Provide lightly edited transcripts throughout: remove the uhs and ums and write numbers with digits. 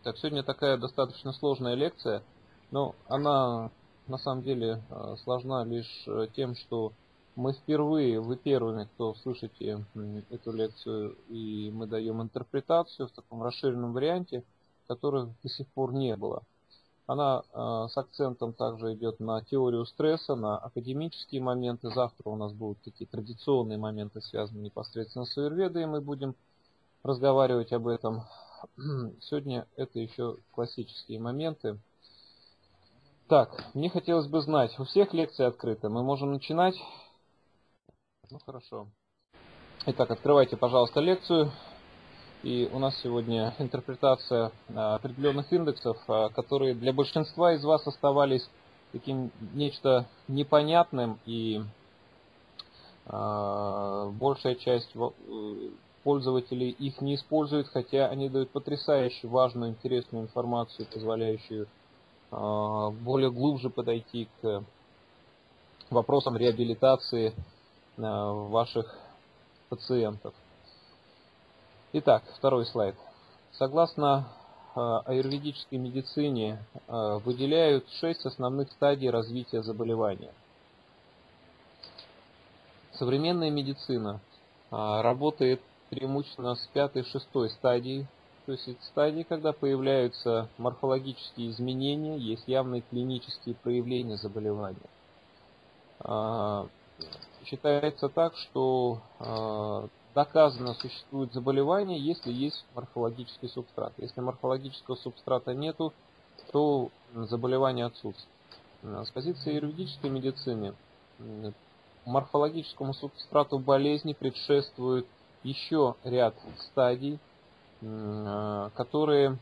Так, сегодня такая достаточно сложная лекция, но она на самом деле сложна лишь тем, что мы впервые, вы первыми, кто слышите эту лекцию, и мы даем интерпретацию в таком расширенном варианте, которых до сих пор не было. Она с акцентом также идет на теорию стресса, на академические моменты. Завтра у нас будут такие традиционные моменты, связанные непосредственно с аюрведой, и мы будем разговаривать об этом. Сегодня это еще классические моменты. Так, мне хотелось бы знать, у всех лекции открыты, мы можем начинать? Ну хорошо. Итак, открывайте, пожалуйста, лекцию. И у нас сегодня интерпретация определенных индексов, которые для большинства из вас оставались таким нечто непонятным, и большая часть пользователей их не используют, хотя они дают потрясающе важную, интересную информацию, позволяющую более глубже подойти к вопросам реабилитации ваших пациентов. Итак, второй слайд. Согласно аюрведической медицине, выделяют 6 основных стадий развития заболевания. Современная медицина работает преимущественно с 5-6 стадии, то есть это стадии, когда появляются морфологические изменения, есть явные клинические проявления заболевания. Считается так, что доказано существует заболевание, если есть морфологический субстрат. Если морфологического субстрата нету, то заболевание отсутствует. С позиции юридической медицины морфологическому субстрату болезни предшествует еще ряд стадий, которые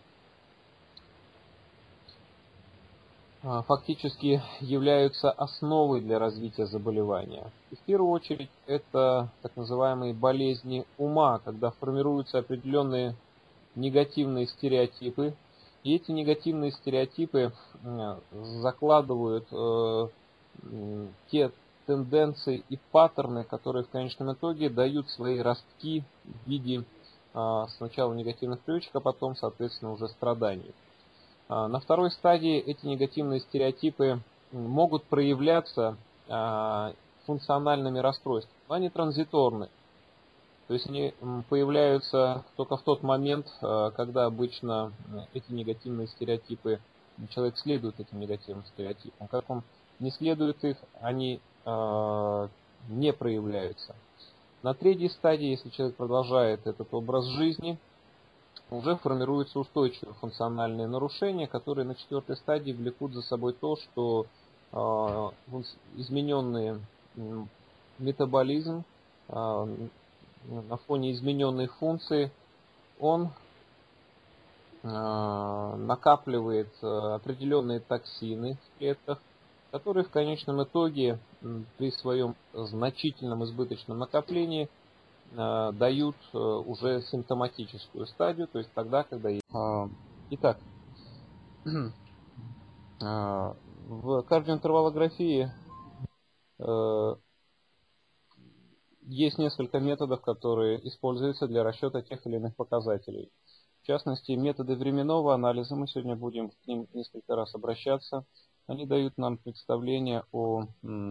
фактически являются основой для развития заболевания. И в первую очередь это так называемые болезни ума, когда формируются определенные негативные стереотипы. И эти негативные стереотипы закладывают те тенденции и паттерны, которые в конечном итоге дают свои ростки в виде сначала негативных привычек, а потом, соответственно, уже страданий. На второй стадии эти негативные стереотипы могут проявляться функциональными расстройствами, но они транзиторны. То есть они появляются только в тот момент, когда обычно эти негативные стереотипы, человек следует этим негативным стереотипам. Как он не следует их, они не проявляются. На третьей стадии, если человек продолжает этот образ жизни, уже формируются устойчивые функциональные нарушения, которые на четвертой стадии влекут за собой то, что измененный метаболизм на фоне измененной функции, он накапливает определенные токсины в клетках, которые в конечном итоге при своем значительном избыточном накоплении дают уже симптоматическую стадию, то есть тогда, когда... Итак, в кардиоинтервалографии есть несколько методов, которые используются для расчета тех или иных показателей. В частности, методы временного анализа, мы сегодня будем к ним несколько раз обращаться, они дают нам представление о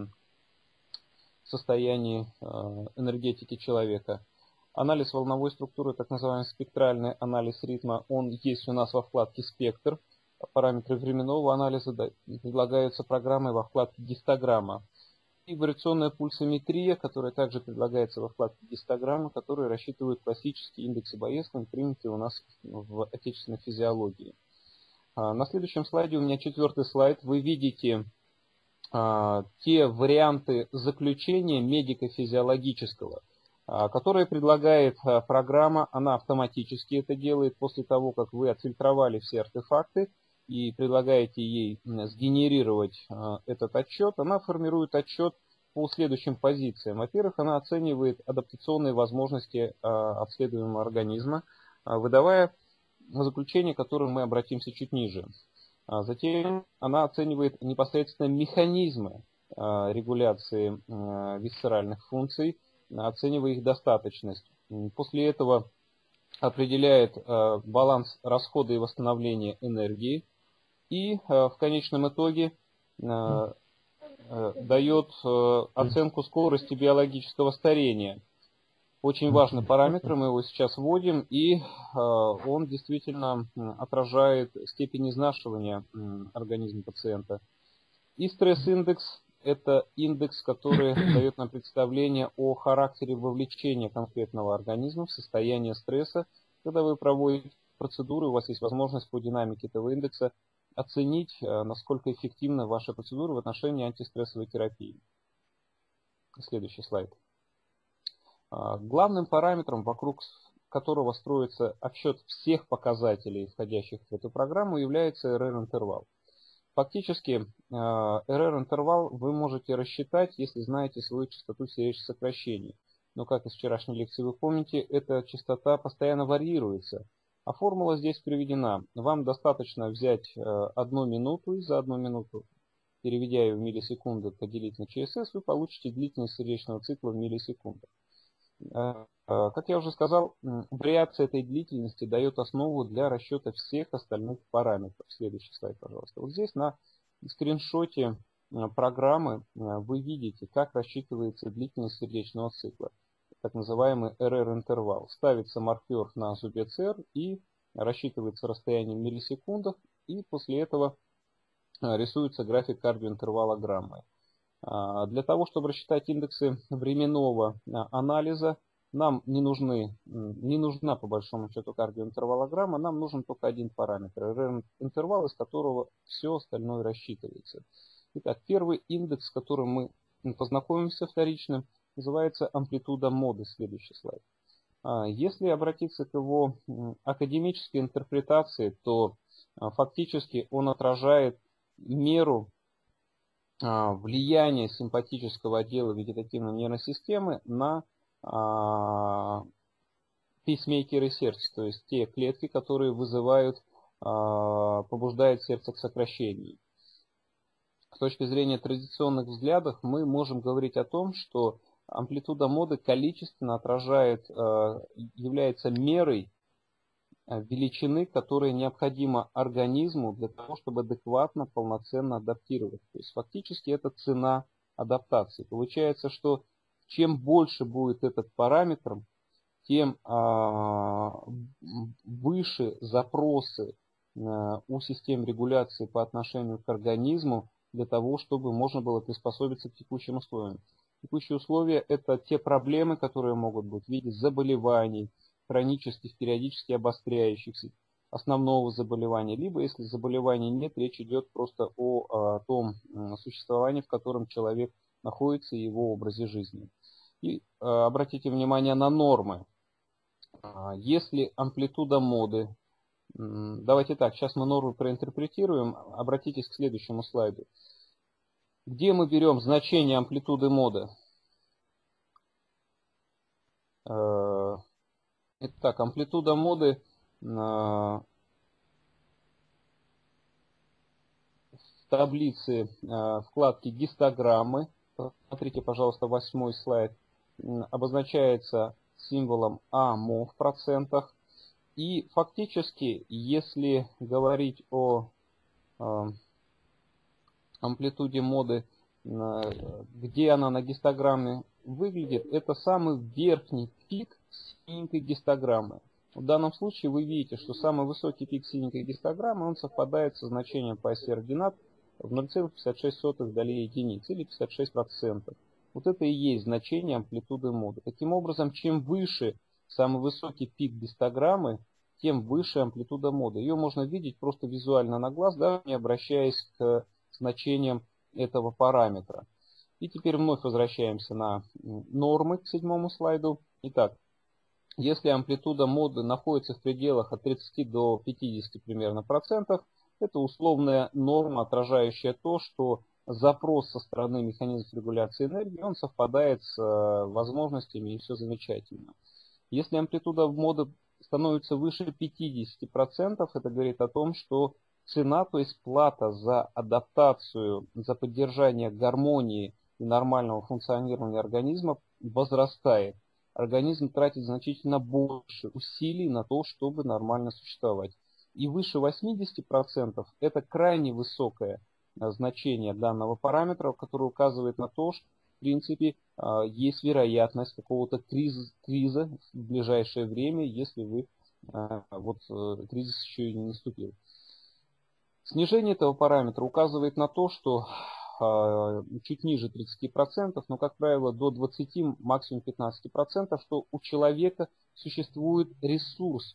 состоянии энергетики человека. Анализ волновой структуры, так называемый спектральный анализ ритма, он есть у нас во вкладке «Спектр». Параметры временного анализа предлагаются программой во вкладке «Гистограмма». И вариационная пульсометрия, которая также предлагается во вкладке «Гистограмма», которая рассчитывает классические индексы Байеса, принятые у нас в отечественной физиологии. На следующем слайде, у меня 4-й слайд, вы видите те варианты заключения медико-физиологического, которые предлагает программа. Она автоматически это делает после того, как вы отфильтровали все артефакты и предлагаете ей сгенерировать этот отчет. Она формирует отчет по следующим позициям. Во-первых, она оценивает адаптационные возможности обследуемого организма, выдавая заключение, к которому мы обратимся чуть ниже. Затем она оценивает непосредственно механизмы регуляции висцеральных функций, оценивая их достаточность. После этого определяет баланс расхода и восстановления энергии и в конечном итоге дает оценку скорости биологического старения. Очень важный параметр, мы его сейчас вводим, и он действительно отражает степень изнашивания организма пациента. И стресс-индекс – это индекс, который дает нам представление о характере вовлечения конкретного организма в состояние стресса. Когда вы проводите процедуры, у вас есть возможность по динамике этого индекса оценить, насколько эффективна ваша процедура в отношении антистрессовой терапии. Следующий слайд. Главным параметром, вокруг которого строится отсчет всех показателей, входящих в эту программу, является RR-интервал. Фактически RR-интервал вы можете рассчитать, если знаете свою частоту сердечных сокращений. Но, как из вчерашней лекции вы помните, эта частота постоянно варьируется. А формула здесь приведена. Вам достаточно взять 1 минуту, и за 1 минуту, переведя ее в миллисекунды, поделить на ЧСС, вы получите длительность сердечного цикла в миллисекундах. Как я уже сказал, вариация этой длительности дает основу для расчета всех остальных параметров. Следующий слайд, пожалуйста. Вот здесь на скриншоте программы вы видите, как рассчитывается длительность сердечного цикла, так называемый RR-интервал. Ставится маркер на зубец R и рассчитывается расстояние в миллисекундах, и после этого рисуется график кардиоинтервалограммы. Для того, чтобы рассчитать индексы временного анализа, нам не нужна по большому счету кардиоинтервалограмма, нам нужен только один параметр, интервал, из которого все остальное рассчитывается. Итак, первый индекс, с которым мы познакомимся вторично, называется амплитуда моды. Следующий слайд. Если обратиться к его академической интерпретации, то фактически он отражает меру влияние симпатического отдела вегетативной нервной системы на пейсмейкеры сердца, то есть те клетки, которые побуждают сердце к сокращению. С точки зрения традиционных взглядов мы можем говорить о том, что амплитуда моды количественно является мерой величины, которая необходима организму для того, чтобы адекватно, полноценно адаптироваться. То есть фактически это цена адаптации. Получается, что чем больше будет этот параметр, тем выше запросы у систем регуляции по отношению к организму для того, чтобы можно было приспособиться к текущим условиям. Текущие условия – это те проблемы, которые могут быть в виде заболеваний, хронических, периодически обостряющихся, основного заболевания, либо если заболеваний нет, речь идет просто о том существовании, в котором человек находится, и его образе жизни. И обратите внимание на нормы. Если амплитуда моды, давайте так, сейчас мы нормы проинтерпретируем, обратитесь к следующему слайду. Где мы берем значение амплитуды моды? Итак, амплитуда моды в таблице вкладки гистограммы, смотрите, пожалуйста, 8 слайд, обозначается символом АМО в процентах. И фактически, если говорить о амплитуде моды, где она на гистограмме выглядит, это самый верхний пик синенькой гистограммы. В данном случае вы видите, что самый высокий пик синенькой гистограммы, он совпадает со значением по оси ординат в 0,56 долей единицы или 56%. Вот это и есть значение амплитуды моды. Таким образом, чем выше самый высокий пик гистограммы, тем выше амплитуда моды. Ее можно видеть просто визуально на глаз, даже не обращаясь к значениям этого параметра. И теперь вновь возвращаемся на нормы к 7 слайду. Итак, если амплитуда моды находится в пределах от 30 до 50 примерно процентов, это условная норма, отражающая то, что запрос со стороны механизмов регуляции энергии, он совпадает с возможностями, и все замечательно. Если амплитуда моды становится выше 50%, это говорит о том, что цена, то есть плата за адаптацию, за поддержание гармонии и нормального функционирования организма возрастает. организм тратит значительно больше усилий на то, чтобы нормально существовать. И выше 80% это крайне высокое значение данного параметра, которое указывает на то, что в принципе есть вероятность какого-то криза в ближайшее время, если вы кризис еще и не наступил. Снижение этого параметра указывает на то, что чуть ниже 30%, но, как правило, до 20, максимум 15%, что у человека существует ресурс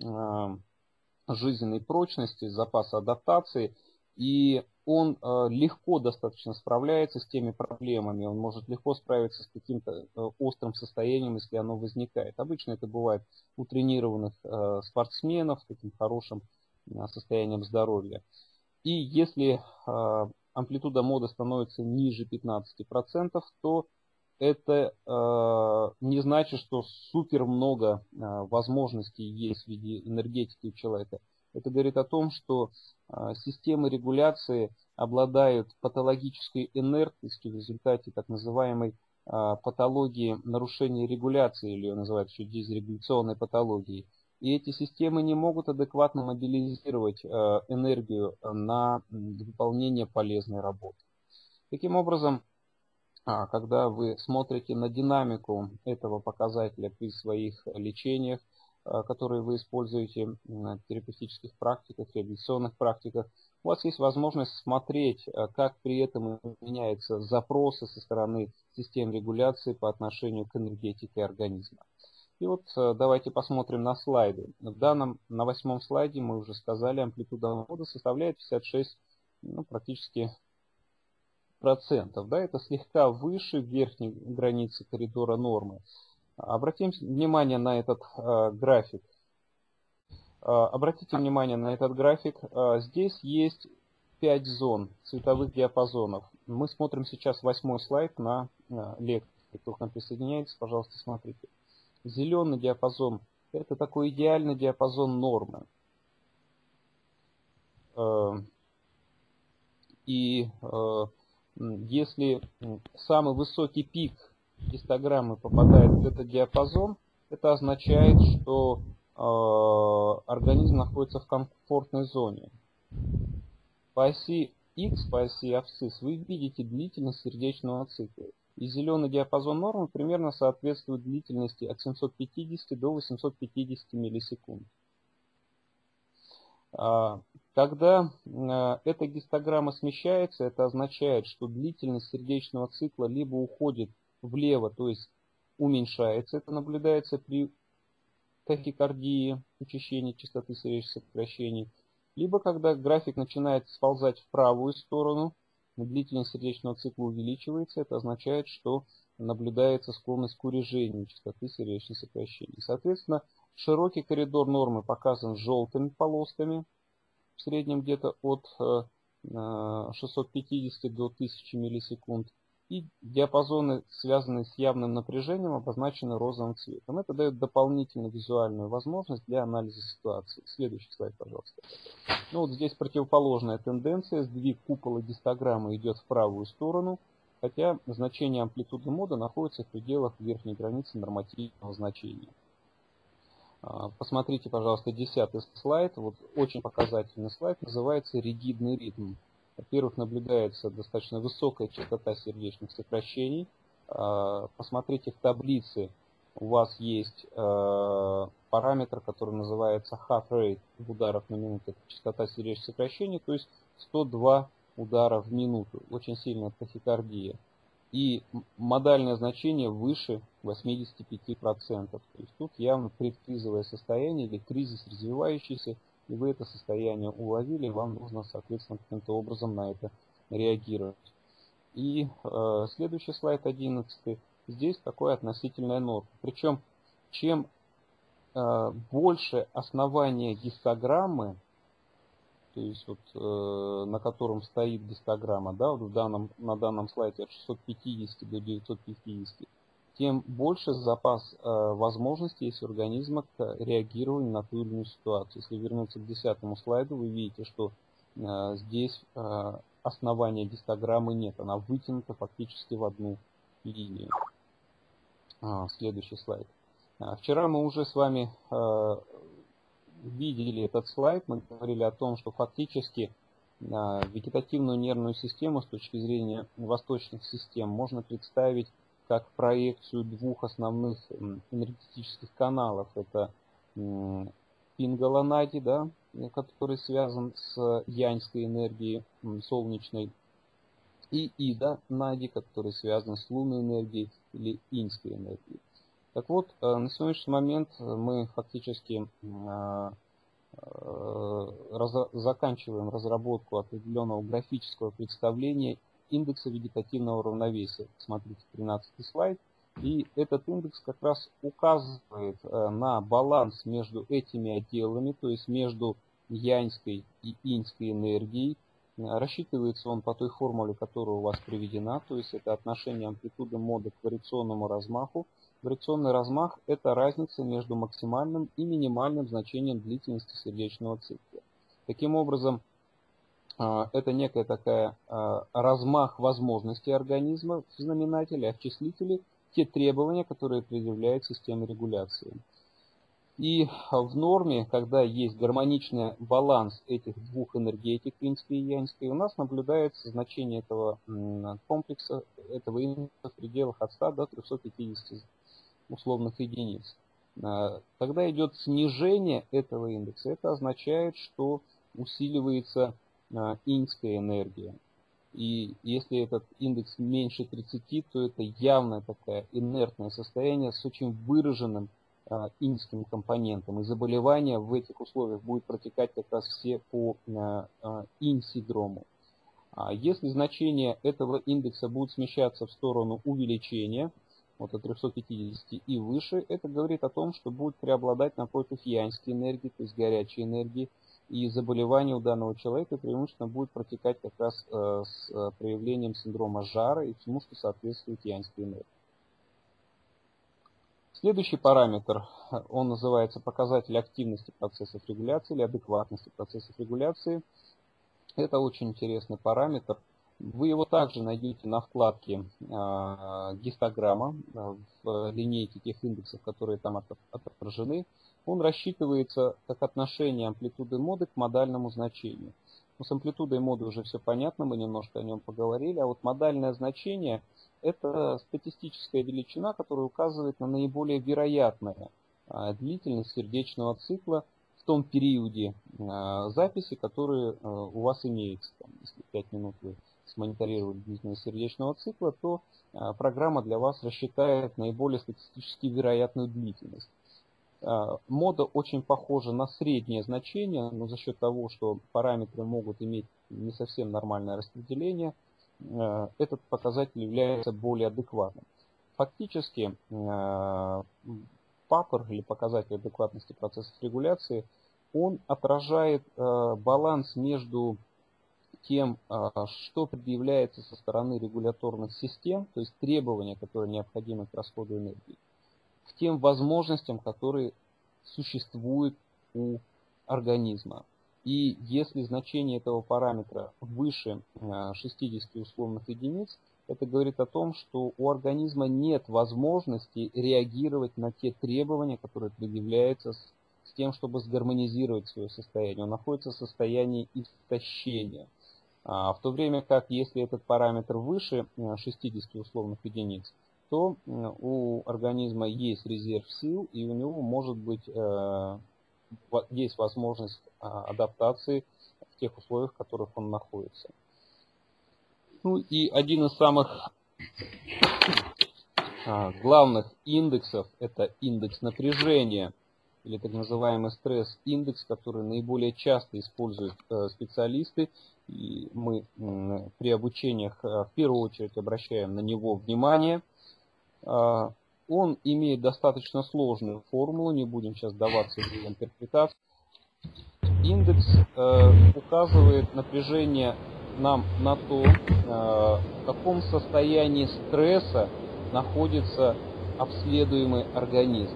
жизненной прочности, запаса адаптации, и он легко достаточно справляется с теми проблемами, он может легко справиться с каким-то острым состоянием, если оно возникает. Обычно это бывает у тренированных спортсменов с таким хорошим состоянием здоровья. И если амплитуда моды становится ниже 15%, то это не значит, что супер много возможностей есть в виде энергетики у человека. Это говорит о том, что системы регуляции обладают патологической инертностью в результате так называемой патологии нарушения регуляции, или ее называют еще дисрегуляционной патологией. И эти системы не могут адекватно мобилизировать энергию на выполнение полезной работы. Таким образом, когда вы смотрите на динамику этого показателя при своих лечениях, которые вы используете в терапевтических практиках, реабилитационных практиках, у вас есть возможность смотреть, как при этом меняются запросы со стороны систем регуляции по отношению к энергетике организма. И вот давайте посмотрим на слайды. На 8-м слайде мы уже сказали, амплитуда моды составляет 56, практически процентов. Да, это слегка выше верхней границы коридора нормы. Обратим внимание на этот график. Обратите внимание на этот график. Здесь есть 5 зон цветовых диапазонов. Мы смотрим сейчас 8-й слайд на лекции. Кто к нам присоединяется, пожалуйста, смотрите. Зеленый диапазон – это такой идеальный диапазон нормы. И если самый высокий пик гистограммы попадает в этот диапазон, это означает, что организм находится в комфортной зоне. По оси X, по оси абсцисс, вы видите длительность сердечного цикла. И зеленый диапазон нормы примерно соответствует длительности от 750 до 850 миллисекунд. Когда эта гистограмма смещается, это означает, что длительность сердечного цикла либо уходит влево, то есть уменьшается, это наблюдается при тахикардии, учащении частоты сердечных сокращений, либо когда график начинает сползать в правую сторону, длительность сердечного цикла увеличивается, это означает, что наблюдается склонность к урежению частоты сердечных сокращений. Соответственно, широкий коридор нормы показан желтыми полосками, в среднем где-то от 650 до 1000 миллисекунд. И диапазоны, связанные с явным напряжением, обозначены розовым цветом. Это дает дополнительную визуальную возможность для анализа ситуации. Следующий слайд, пожалуйста. Вот здесь противоположная тенденция. Сдвиг купола гистограммы идет в правую сторону, хотя значение амплитуды моды находится в пределах верхней границы нормативного значения. Посмотрите, пожалуйста, 10-й слайд. Вот очень показательный слайд, называется ригидный ритм. Во-первых, наблюдается достаточно высокая частота сердечных сокращений. Посмотрите в таблице, у вас есть параметр, который называется heart rate ударов на минуту. Это частота сердечных сокращений, то есть 102 удара в минуту. Очень сильная тахикардия. И модальное значение выше 85%. То есть тут явно предкризовое состояние или кризис развивающийся, и вы это состояние уловили, вам нужно, соответственно, каким-то образом на это реагировать. И следующий слайд, 11. Здесь такое относительная норма. Причем, чем больше основание гистограммы, то есть на котором стоит гистограмма, да, вот на данном слайде от 650 до 950, тем больше запас возможностей есть у организма к реагированию на ту или иную ситуацию. Если вернуться к 10-му слайду, вы видите, что здесь основания гистограммы нет, она вытянута фактически в одну линию. Следующий слайд. Вчера мы уже с вами видели этот слайд. Мы говорили о том, что фактически вегетативную нервную систему с точки зрения восточных систем можно представить как проекцию двух основных энергетических каналов. Это Пингала Нади, да, который связан с яньской энергией солнечной, и Ида Нади, который связан с лунной энергией или иньской энергией. Так вот, на сегодняшний момент мы фактически заканчиваем разработку определенного графического представления индекса вегетативного равновесия. Смотрите, 13 слайд. И этот индекс как раз указывает на баланс между этими отделами, то есть между яньской и иньской энергией. Рассчитывается он по той формуле, которая у вас приведена, то есть это отношение амплитуды мода к вариационному размаху. Вариационный размах – это разница между максимальным и минимальным значением длительности сердечного цикла. Таким образом, это некая такая размах возможностей организма в знаменателе, а в числителе те требования, которые предъявляет система регуляции. И в норме, когда есть гармоничный баланс этих двух энергетик, иньской и яньской, у нас наблюдается значение этого комплекса, этого индекса в пределах от 100 до 350 условных единиц. Когда идет снижение этого индекса, это означает, что усиливается иньская энергия. И если этот индекс меньше 30, то это явное такое инертное состояние с очень выраженным иньским компонентом. И заболевание в этих условиях будет протекать как раз все по инь-синдрому. Если значение этого индекса будет смещаться в сторону увеличения, вот от 350 и выше, это говорит о том, что будет преобладать напротив яньской энергии, то есть горячей энергии, и заболевание у данного человека преимущественно будет протекать как раз с проявлением синдрома жара и всему, что соответствует яньской энергии. Следующий параметр, он называется показатель активности процессов регуляции или адекватности процессов регуляции. Это очень интересный параметр. Вы его также найдете на вкладке гистограмма в линейке тех индексов, которые там отображены. Он рассчитывается как отношение амплитуды моды к модальному значению. Но с амплитудой моды уже все понятно, мы немножко о нем поговорили. А вот модальное значение – это статистическая величина, которая указывает на наиболее вероятную длительность сердечного цикла в том периоде записи, который у вас имеется. Если 5 минут вы смониторировали длительность сердечного цикла, то программа для вас рассчитает наиболее статистически вероятную длительность. Мода очень похожа на среднее значение, но за счет того, что параметры могут иметь не совсем нормальное распределение, этот показатель является более адекватным. Фактически, ПАПР, или показатель адекватности процессов регуляции, он отражает баланс между тем, что предъявляется со стороны регуляторных систем, то есть требования, которые необходимы к расходу энергии, к тем возможностям, которые существуют у организма. И если значение этого параметра выше 60 условных единиц, это говорит о том, что у организма нет возможности реагировать на те требования, которые предъявляются с тем, чтобы сгармонизировать свое состояние. Он находится в состоянии истощения. В то время как, если этот параметр выше 60 условных единиц, то у организма есть резерв сил, и у него может быть есть возможность адаптации в тех условиях, в которых он находится. Ну и один из самых главных индексов – это индекс напряжения, или так называемый стресс-индекс, который наиболее часто используют специалисты. И мы при обучениях в первую очередь обращаем на него внимание. Он имеет достаточно сложную формулу, не будем сейчас даваться в ее интерпретацию. Индекс указывает напряжение нам на то, в каком состоянии стресса находится обследуемый организм.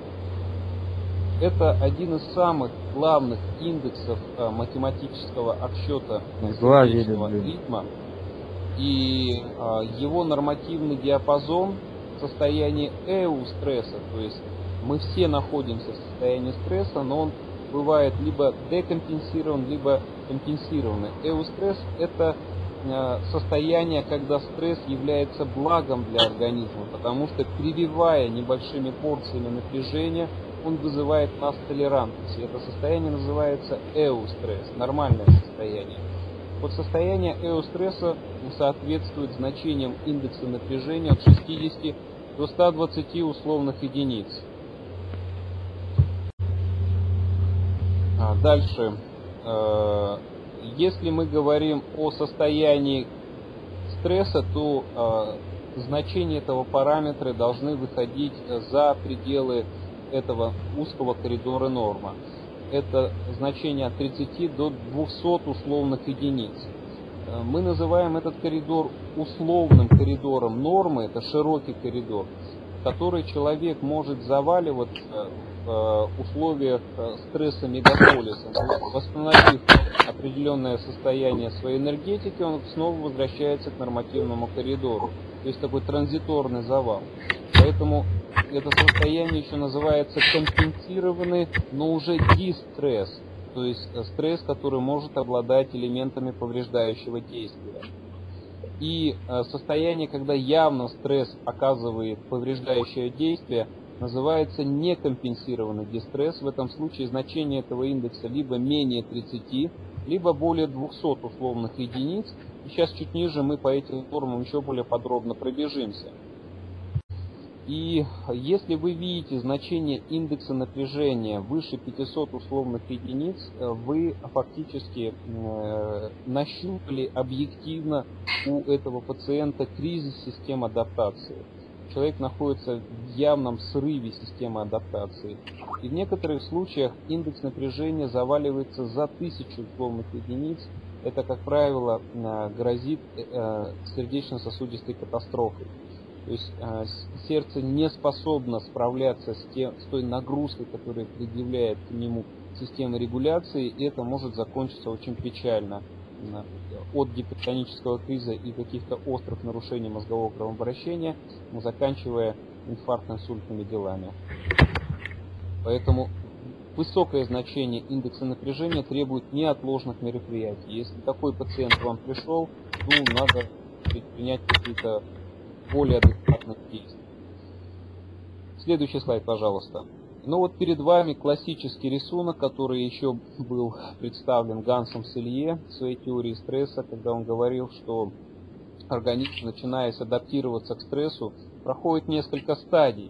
Это один из самых главных индексов математического отсчета сердечного ритма. И его нормативный диапазон состоянии эустресса, то есть мы все находимся в состоянии стресса, но он бывает либо декомпенсирован, либо компенсированный. Эустресс – это состояние, когда стресс является благом для организма, потому что прививая небольшими порциями напряжения, он вызывает у нас толерантность. И это состояние называется эустресс, нормальное состояние. Вот состояние эустресса соответствует значениям индекса напряжения от 60 до 120 условных единиц. Дальше. Если мы говорим о состоянии стресса, то значения этого параметра должны выходить за пределы этого узкого коридора норма. Это значение от 30 до 200 условных единиц. Мы называем этот коридор условным коридором нормы, это широкий коридор, в который человек может заваливаться в условиях стресса мегаполиса. Восстановив определенное состояние своей энергетики, он снова возвращается к нормативному коридору. То есть такой транзиторный завал. Поэтому это состояние еще называется компенсированный, но уже дистресс. То есть стресс, который может обладать элементами повреждающего действия. И состояние, когда явно стресс оказывает повреждающее действие, называется некомпенсированный дистресс. В этом случае значение этого индекса либо менее 30, либо более 200 условных единиц. И сейчас чуть ниже мы по этим формам еще более подробно пробежимся. И если вы видите значение индекса напряжения выше 500 условных единиц, вы фактически нащупали объективно у этого пациента кризис системы адаптации. Человек находится в явном срыве системы адаптации. И в некоторых случаях индекс напряжения заваливается за 1000 условных единиц. Это, как правило, грозит сердечно-сосудистой катастрофой. То есть сердце не способно справляться с той нагрузкой, которая предъявляет к нему система регуляции, и это может закончиться очень печально. От гипертонического криза и каких-то острых нарушений мозгового кровообращения, заканчивая инфарктно-инсультными делами. Поэтому высокое значение индекса напряжения требует неотложных мероприятий. Если такой пациент к вам пришел, надо предпринять какие-то более адекватных действий. Следующий слайд, пожалуйста. Ну вот перед вами классический рисунок, который еще был представлен Гансом Селье в своей теории стресса, когда он говорил, что организм, начиная адаптироваться к стрессу, проходит несколько стадий.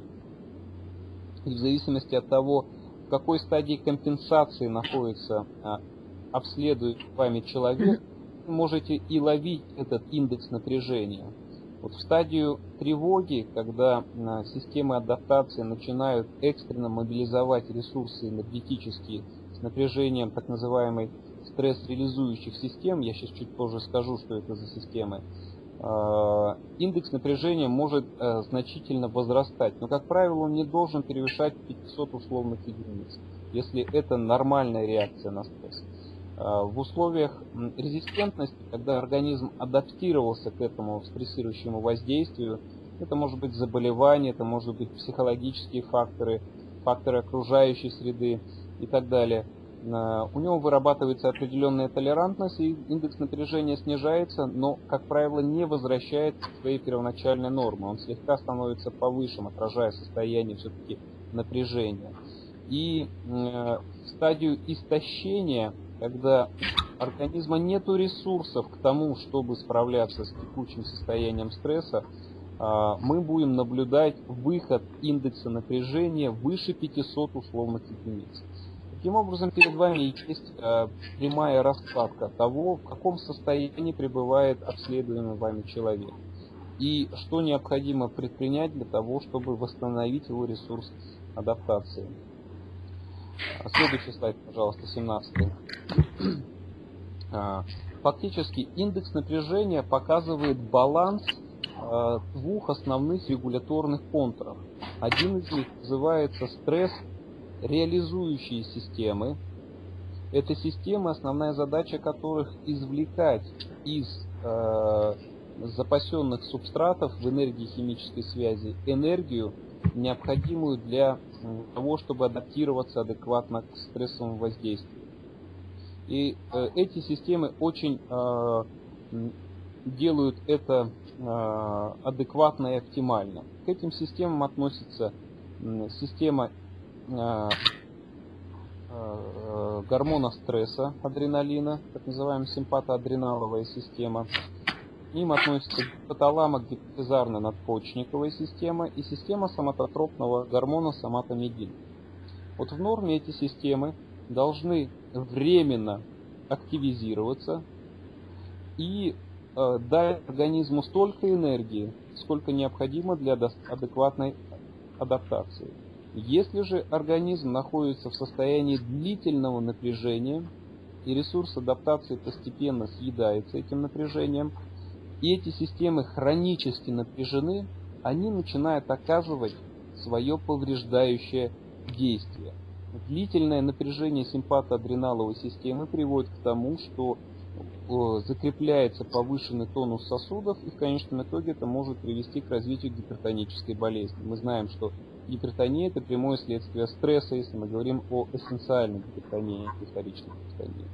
И в зависимости от того, в какой стадии компенсации находится обследуемый вами человек, вы можете и ловить этот индекс напряжения. Вот в стадию тревоги, когда системы адаптации начинают экстренно мобилизовать ресурсы энергетические с напряжением так называемой стресс-реализующих систем, я сейчас чуть позже скажу, что это за системы, индекс напряжения может значительно возрастать, но, как правило, он не должен превышать 500 условных единиц, если это нормальная реакция на стресс. В условиях резистентности, когда организм адаптировался к этому стрессирующему воздействию, это может быть заболевание, это может быть психологические факторы, факторы окружающей среды и так далее. У него вырабатывается определенная толерантность, и индекс напряжения снижается, но, как правило, не возвращается к своей первоначальной норме. Он слегка становится повыше, отражая состояние все-таки напряжения. И в стадию истощения, когда организма нет ресурсов к тому, чтобы справляться с текущим состоянием стресса, мы будем наблюдать выход индекса напряжения выше 500 условных единиц. Таким образом, перед вами есть прямая раскладка того, в каком состоянии пребывает обследуемый вами человек, и что необходимо предпринять для того, чтобы восстановить его ресурс адаптации. Следующий слайд, пожалуйста, 17. Фактически индекс напряжения показывает баланс двух основных регуляторных контуров. Один из них называется стресс-реализующие системы. Это системы, основная задача которых извлекать из запасенных субстратов в энергии химической связи энергию, необходимую для того, чтобы адаптироваться адекватно к стрессовому воздействию. И эти системы очень делают это адекватно и оптимально. К этим системам относится система гормона стресса, адреналина, так называемая симпатоадреналовая система. К ним относится гипоталамо-гипофизарно-надпочечниковая система и система соматотропного гормона соматомедин. Вот в норме эти системы должны временно активизироваться и дать организму столько энергии, сколько необходимо для адекватной адаптации. Если же организм находится в состоянии длительного напряжения, и ресурс адаптации постепенно съедается этим напряжением, и эти системы хронически напряжены, они начинают оказывать свое повреждающее действие. Длительное напряжение симпатоадреналовой системы приводит к тому, что закрепляется повышенный тонус сосудов, и в конечном итоге это может привести к развитию гипертонической болезни. Мы знаем, что гипертония – это прямое следствие стресса, если мы говорим о эссенциальной гипертонии, вторичной гипертонии.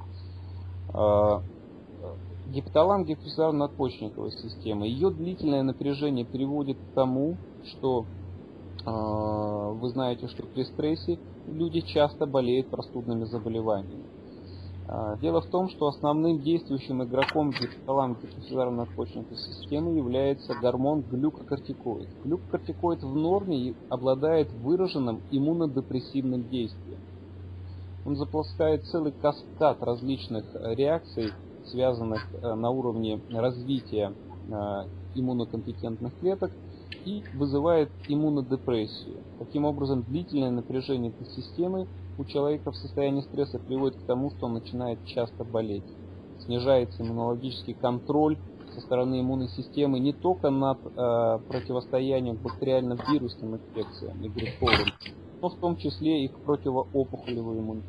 Гипоталамо-гипофизарно-надпочечниковая система. Ее длительное напряжение приводит к тому, что вы знаете, что при стрессе люди часто болеют простудными заболеваниями. Дело в том, что основным действующим игроком гипоталамо-гипофизарно-надпочечниковой системы является гормон глюкокортикоид. Глюкокортикоид в норме обладает выраженным иммунодепрессивным действием. Он запускает целый каскад различных реакций, связанных на уровне развития иммунокомпетентных клеток, и вызывает иммунодепрессию. Таким образом, длительное напряжение этой системы у человека в состоянии стресса приводит к тому, что он начинает часто болеть. Снижается иммунологический контроль со стороны иммунной системы не только над противостоянием бактериальным вирусным инфекциям и грибковым, но в том числе и к противоопухолевой иммунитету.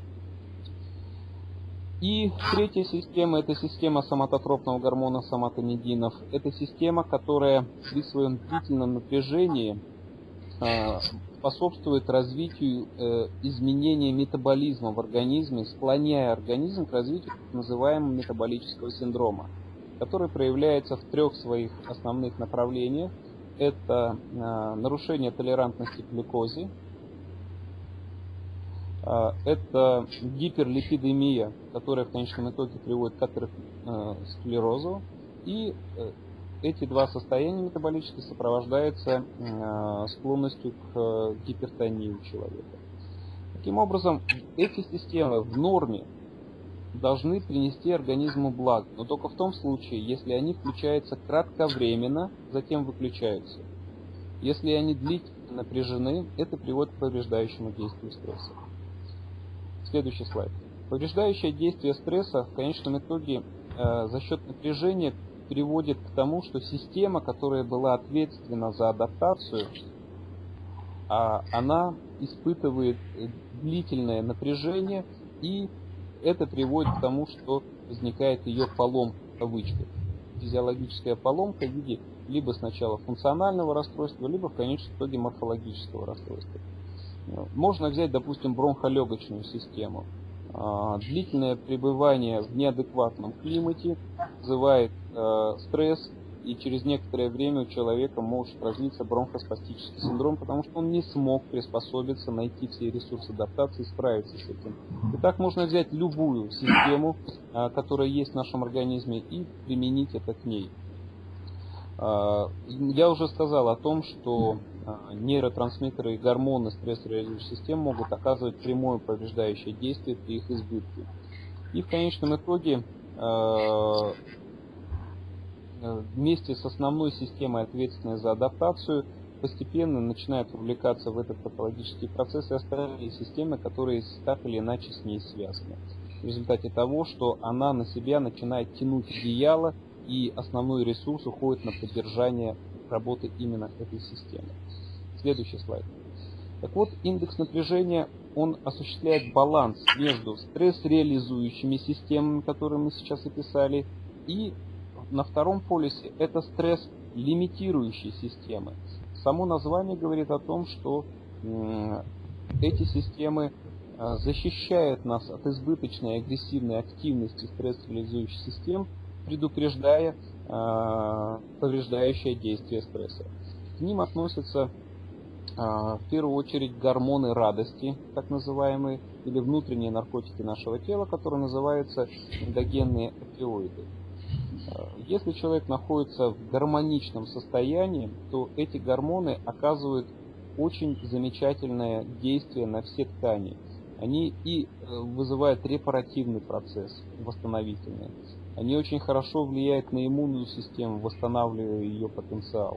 И третья система – это система соматотропного гормона соматомединов. Это система, которая при своем длительном напряжении способствует развитию изменения метаболизма в организме, склоняя организм к развитию так называемого метаболического синдрома, который проявляется в трех своих основных направлениях. Это нарушение толерантности к глюкозе, это гиперлипидемия, которая в конечном итоге приводит к атеросклерозу, и эти два состояния метаболически сопровождаются склонностью к гипертонии у человека. Таким образом, эти системы в норме должны принести организму благо, но только в том случае, если они включаются кратковременно, затем выключаются. Если они длительно напряжены, это приводит к повреждающему действию стресса. Следующий слайд. Повреждающее действие стресса в конечном итоге за счет напряжения приводит к тому, что система, которая была ответственна за адаптацию, она испытывает длительное напряжение, и это приводит к тому, что возникает ее поломка в кавычках. Физиологическая поломка в виде либо сначала функционального расстройства, либо в конечном итоге морфологического расстройства. Можно взять, допустим, бронхолегочную систему. Длительное пребывание в неадекватном климате вызывает стресс, и через некоторое время у человека может развиться бронхоспастический синдром, потому что он не смог приспособиться, найти все ресурсы адаптации и справиться с этим. Итак, можно взять любую систему, которая есть в нашем организме, и применить это к ней. Я уже сказал о том, что нейротрансмиттеры и гормоны стрессорегулирующих систем могут оказывать прямое повреждающее действие при их избытке. И в конечном итоге вместе с основной системой, ответственной за адаптацию, постепенно начинают вовлекаться в этот патологический процесс и остальные системы, которые так или иначе с ней связаны. В результате того, что она на себя начинает тянуть одеяло, и основной ресурс уходит на поддержание работы именно этой системы. Следующий слайд. Так вот, индекс напряжения, он осуществляет баланс между стресс-реализующими системами, которые мы сейчас описали, и На втором полюсе это стресс лимитирующей системы. Само название говорит о том, что эти системы защищают нас от избыточной агрессивной активности стресс-реализующих систем, предупреждая повреждающее действие стресса. К ним относятся в первую очередь гормоны радости, так называемые, или внутренние наркотики нашего тела, которые называются эндогенные опиоиды. Если человек находится в гармоничном состоянии, то эти гормоны оказывают очень замечательное действие на все ткани. Они и вызывают репаративный процесс, восстановительный. Они очень хорошо влияют на иммунную систему, восстанавливая ее потенциал.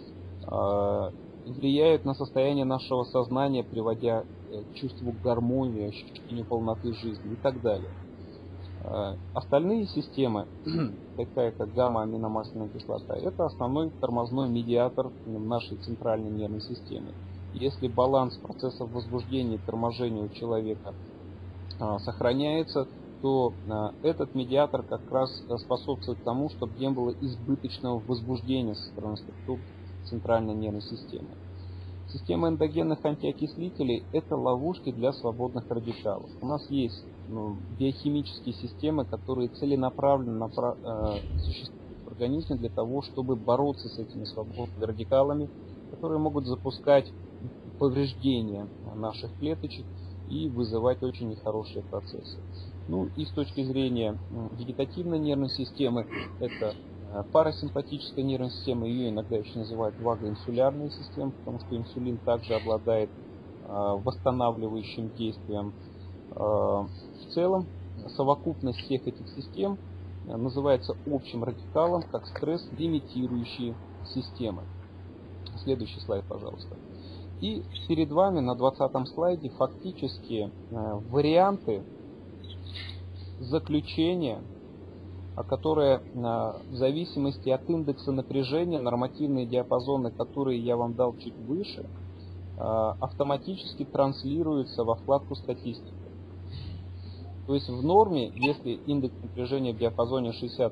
Влияют на состояние нашего сознания, приводя к чувству гармонии, ощущению полноты жизни и так далее. Остальные системы, такая как гамма-аминомасляная кислота, это основной тормозной медиатор нашей центральной нервной системы. Если баланс процессов возбуждения и торможения у человека сохраняется, то этот медиатор как раз способствует тому, чтобы не было избыточного возбуждения со стороны структур центральной нервной системы. Система эндогенных антиокислителей – это ловушки для свободных радикалов. У нас есть биохимические системы, которые целенаправленно существуют в организме для того, чтобы бороться с этими свободными радикалами, которые могут запускать повреждения наших клеточек и вызывать очень нехорошие процессы. Ну и с точки зрения вегетативной нервной системы, это парасимпатическая нервная система, ее иногда еще называют вагоинсулярная система, потому что инсулин также обладает восстанавливающим действием. В целом, совокупность всех этих систем называется общим радикалом как стресс-лимитирующие системы. Следующий слайд, пожалуйста. И перед вами на 20-м слайде фактически варианты заключения, которые в зависимости от индекса напряжения, нормативные диапазоны, которые я вам дал чуть выше, автоматически транслируются во вкладку статистики. То есть в норме, если индекс напряжения в диапазоне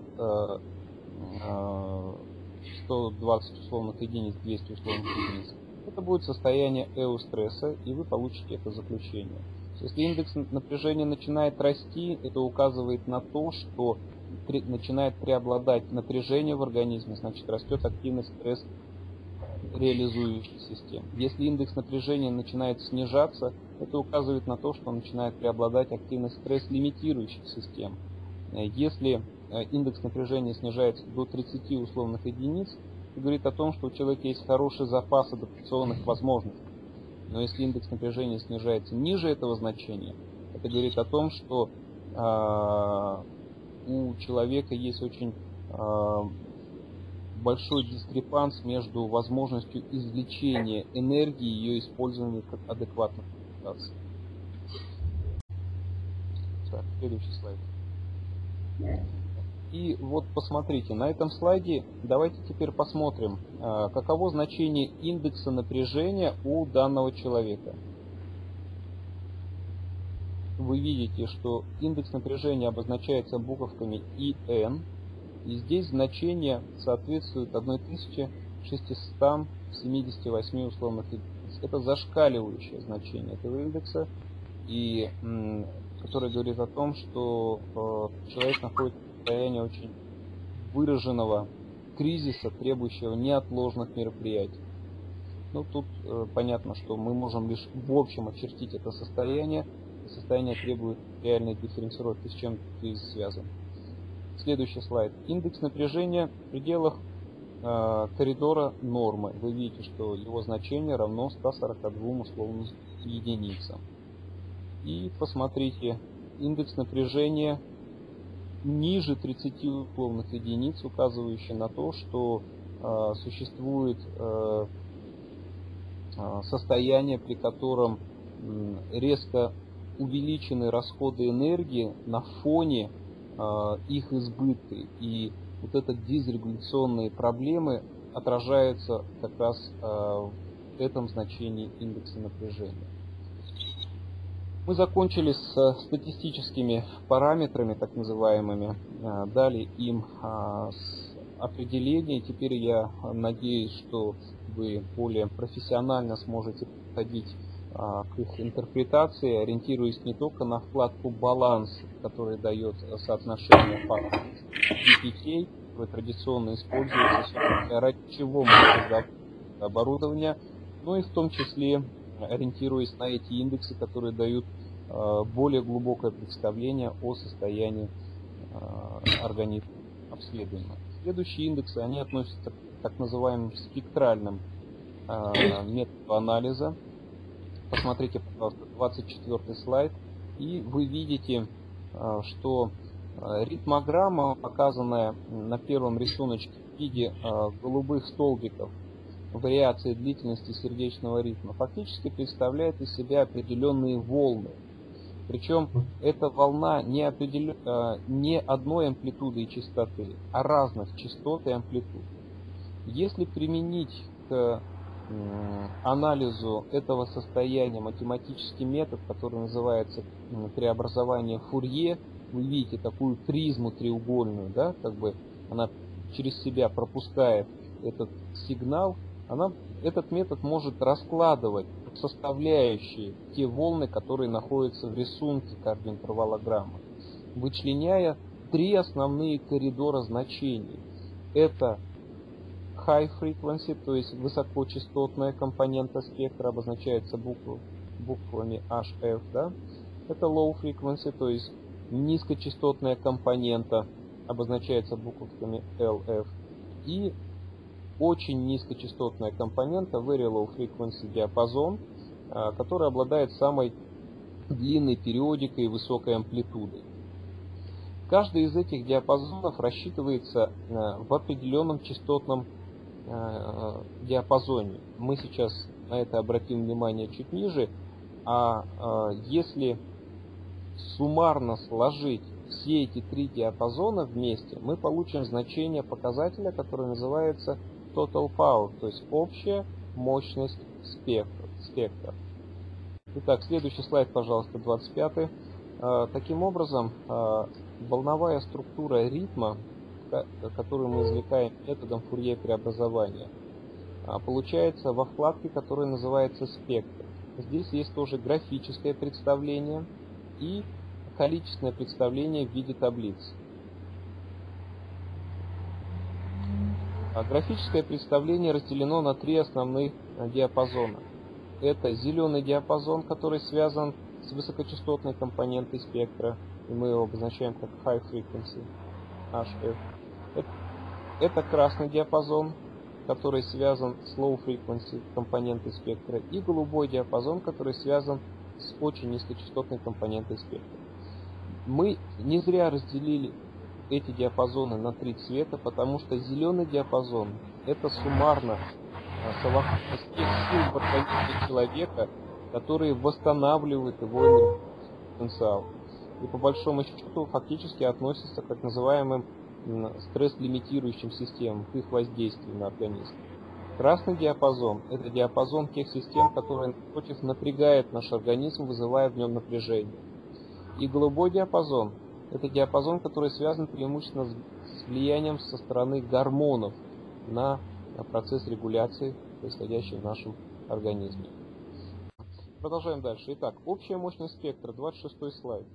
120 условных единиц, 200 условных единиц, это будет состояние эустресса, и вы получите это заключение. Если индекс напряжения начинает расти, это указывает на то, что начинает преобладать напряжение в организме, значит растет активность стресс реализующих систем. Если индекс напряжения начинает снижаться, это указывает на то, что начинает преобладать активность стресс-лимитирующих систем. Если индекс напряжения снижается до 30 условных единиц, это говорит о том, что у человека есть хороший запас адаптационных возможностей. Но если индекс напряжения снижается ниже этого значения, это говорит о том, что у человека есть очень большой дискрепанс между возможностью извлечения энергии и ее использования как адекватных коммуникаций. Так, следующий слайд. И вот посмотрите, на этом слайде давайте теперь посмотрим, каково значение индекса напряжения у данного человека. Вы видите, что индекс напряжения обозначается буковками ИН, и здесь значение соответствует 1678 условных единиц. Это зашкаливающее значение этого индекса, и которое говорит о том, что человек находится в состоянии очень выраженного кризиса, требующего неотложных мероприятий. Ну, тут понятно, что мы можем лишь в общем очертить это состояние. Состояние требует реальной дифференцировки, с чем кризис связан. Следующий слайд. Индекс напряжения в пределах коридора нормы. Вы видите, что его значение равно 142 условным единицам. И посмотрите, индекс напряжения ниже 30 условных единиц, указывающий на то, что существует состояние, при котором резко увеличены расходы энергии на фоне их избытка. И вот эти дисрегуляционные проблемы отражаются как раз в этом значении индекса напряжения. Мы закончили с статистическими параметрами, так называемыми, дали им определение. Теперь я надеюсь, что вы более профессионально сможете подходить к их интерпретации, ориентируясь не только на вкладку «Баланс», который дает соотношение факторов DPK, который традиционно используется, собственно, ради чего мы создавали оборудование, но и в том числе ориентируясь на эти индексы, которые дают более глубокое представление о состоянии организма обследуемого. Следующие индексы, они относятся к так называемым спектральным методу анализа. Посмотрите, пожалуйста, 24 слайд, и вы видите, что ритмограмма, показанная на первом рисуночке в виде голубых столбиков вариации длительности сердечного ритма, фактически представляет из себя определенные волны. Причем эта волна не одной амплитуды и частоты, а разных частот и амплитуд. Если применить к анализу этого состояния математический метод, который называется преобразование Фурье, вы видите такую призму треугольную, да, как бы она через себя пропускает этот сигнал, этот метод может раскладывать в составляющие те волны, которые находятся в рисунке кардиоинтервалограммы, вычленяя три основные коридора значений. Это high frequency, то есть высокочастотная компонента спектра, обозначается буквами HF, да? Это low frequency, то есть низкочастотная компонента, обозначается буквами LF. И очень низкочастотная компонента very low frequency диапазон, который обладает самой длинной периодикой и высокой амплитудой. Каждый из этих диапазонов рассчитывается в определенном частотном диапазоне. Мы сейчас на это обратим внимание чуть ниже. Если суммарно сложить все эти три диапазона вместе, мы получим значение показателя, которое называется total power, то есть общая мощность спектра. Итак, следующий слайд, пожалуйста, 25. Таким образом, волновая структура ритма, которую мы извлекаем методом Фурье преобразования, получается во вкладке, которая называется спектр. Здесь есть тоже графическое представление и количественное представление в виде таблиц. Графическое представление разделено на три основных диапазона. Это зеленый диапазон, который связан с высокочастотной компонентой спектра, и мы его обозначаем как high frequency, HF. Это красный диапазон, который связан с low frequency компонентой спектра, и голубой диапазон, который связан с очень низкочастотной компонентой спектра. Мы не зря разделили эти диапазоны на три цвета, потому что зеленый диапазон — это суммарно совокупность тех сил в организме человека, которые восстанавливают его энергетический потенциал. И по большому счету фактически относится к так называемым стресс-лимитирующим системам, к их воздействию на организм. Красный диапазон — это диапазон тех систем, которые, напротив, напрягают наш организм, вызывая в нем напряжение. И голубой диапазон — это диапазон, который связан преимущественно с влиянием со стороны гормонов на процесс регуляции, происходящий в нашем организме. Продолжаем дальше. Итак, общая мощность спектра, 26 слайд.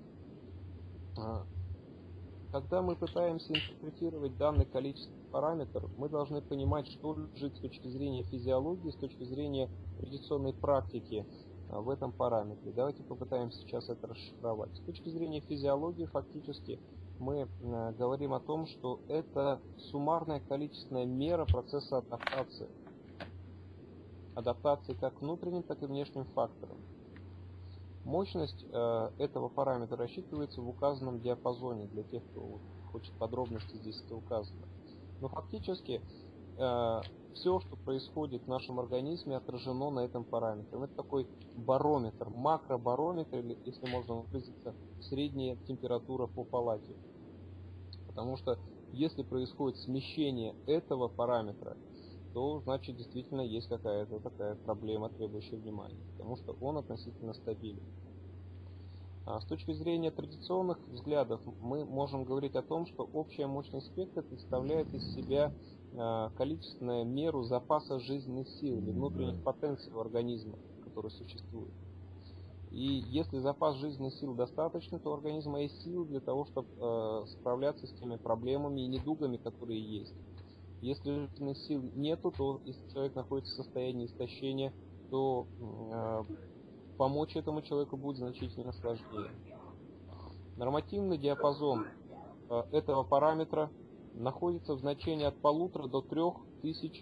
Когда мы пытаемся интерпретировать данный количественный параметр, мы должны понимать, что лежит с точки зрения физиологии, с точки зрения традиционной практики в этом параметре. Давайте попытаемся сейчас это расшифровать. С точки зрения физиологии, фактически, мы говорим о том, что это суммарная количественная мера процесса адаптации. Адаптации как к внутренним, так и внешним факторам. Мощность этого параметра рассчитывается в указанном диапазоне, для тех, кто хочет подробности, здесь это указано. Но фактически все, что происходит в нашем организме, отражено на этом параметре. Это такой барометр, макробарометр, или, если можно выразиться, средняя температура по палате. Потому что если происходит смещение этого параметра, то значит действительно есть какая-то такая проблема, требующая внимания, потому что он относительно стабилен. С точки зрения традиционных взглядов мы можем говорить о том, что общая мощность спектра представляет из себя количественную меру запаса жизненных сил или внутренних потенций у организма, который существует. И если запас жизненных сил достаточный, то у организма есть силы для того, чтобы справляться с теми проблемами и недугами, которые есть. Если жизненных сил нету, то если человек находится в состоянии истощения, то помочь этому человеку будет значительно сложнее. Нормативный диапазон этого параметра находится в значении от 1,5 до 3000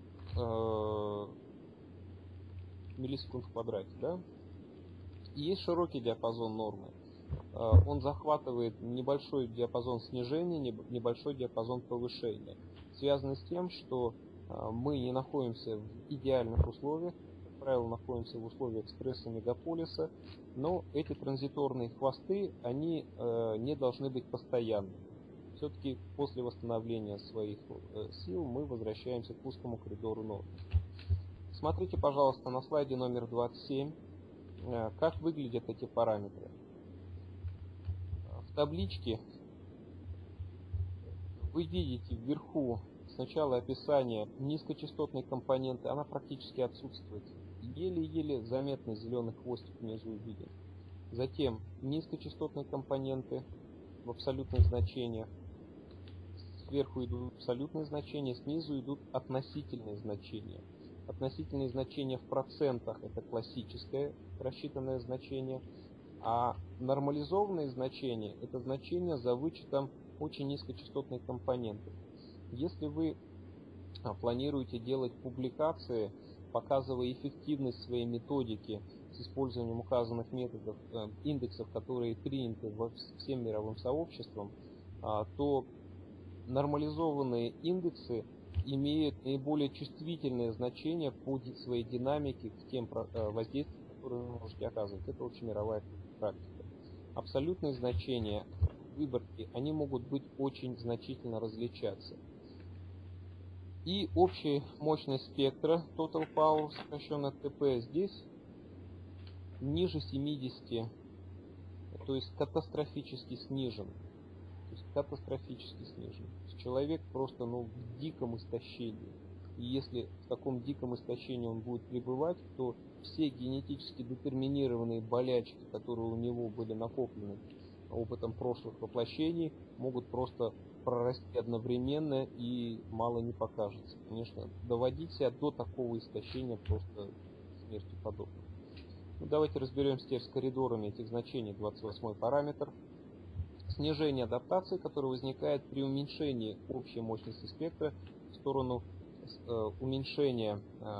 миллисекунд в квадрате. Да? И есть широкий диапазон нормы. Он захватывает небольшой диапазон снижения, небольшой диапазон повышения. Связано с тем, что мы не находимся в идеальных условиях, как правило, находимся в условиях стресса мегаполиса, но эти транзиторные хвосты, они не должны быть постоянными. Все-таки после восстановления своих сил мы возвращаемся к узкому коридору нормы. Смотрите, пожалуйста, на слайде номер 27, как выглядят эти параметры. В табличке вы видите вверху сначала описание низкочастотной компоненты, она практически отсутствует. Еле-еле заметный зеленый хвостик внизу виден. Затем низкочастотные компоненты в абсолютных значениях. Сверху идут абсолютные значения, снизу идут относительные значения. Относительные значения в процентах – это классическое рассчитанное значение, а нормализованные значения – это значения за вычетом очень низкочастотной компоненты. Если вы планируете делать публикации, показывая эффективность своей методики с использованием указанных методов, индексов, которые приняты всем мировым сообществом, то нормализованные индексы имеют наиболее чувствительное значение по своей динамике к тем воздействиям, которые вы можете оказывать. Это общемировая практика. Абсолютные значения выборки, они могут быть очень значительно различаться. И общая мощность спектра, Total Power, сокращенно ТП, здесь ниже 70, то есть катастрофически снижен. Человек просто в диком истощении. И если в таком диком истощении он будет пребывать, то все генетически детерминированные болячки, которые у него были накоплены опытом прошлых воплощений, могут просто прорасти одновременно и мало не покажется. Конечно, доводить себя до такого истощения просто смерти подобно. Давайте разберемся теперь с коридорами этих значений. 28 параметр. Снижение адаптации, которое возникает при уменьшении общей мощности спектра в сторону уменьшения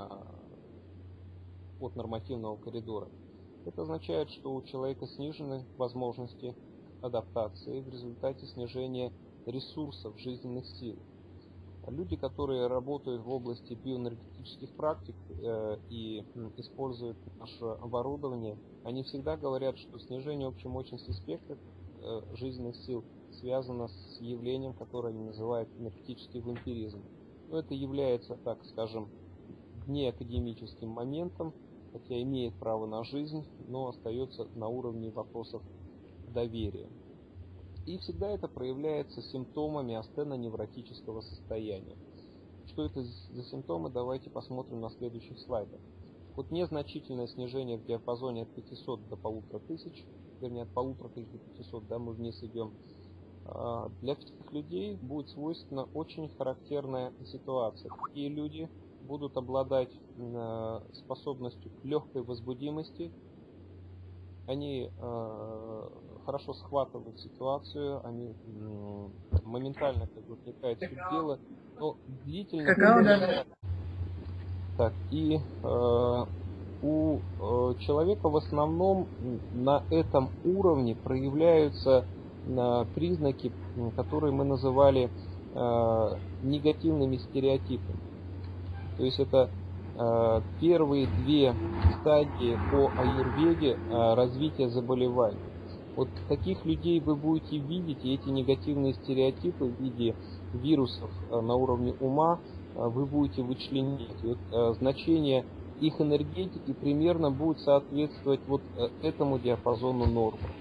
от нормативного коридора. Это означает, что у человека снижены возможности адаптации в результате снижения ресурсов жизненных сил. Люди, которые работают в области биоэнергетических практик и используют наше оборудование, они всегда говорят, что снижение общей мощности спектра жизненных сил связано с явлением, которое они называют энергетический вампиризм. Но это является, так скажем, неакадемическим моментом, хотя имеет право на жизнь, но остается на уровне вопросов доверия. И всегда это проявляется симптомами астеноневротического состояния. Что это за симптомы, давайте посмотрим на следующих слайдах. Вот незначительное снижение в диапазоне от 500 до 1500, вернее от 1500 до 500, да, мы вниз идем. Для всех людей будет свойственна очень характерная ситуация. Такие люди будут обладать способностью к легкой возбудимости, они хорошо схватывают ситуацию, они моментально вникают в суть дела, но длительно... Так, и у человека в основном на этом уровне проявляются признаки, которые мы называли негативными стереотипами. То есть это первые две стадии по аюрведе развития заболеваний. Вот таких людей вы будете видеть, и эти негативные стереотипы в виде вирусов на уровне ума вы будете вычленять. Вот, значение их энергетики примерно будет соответствовать вот этому диапазону нормы.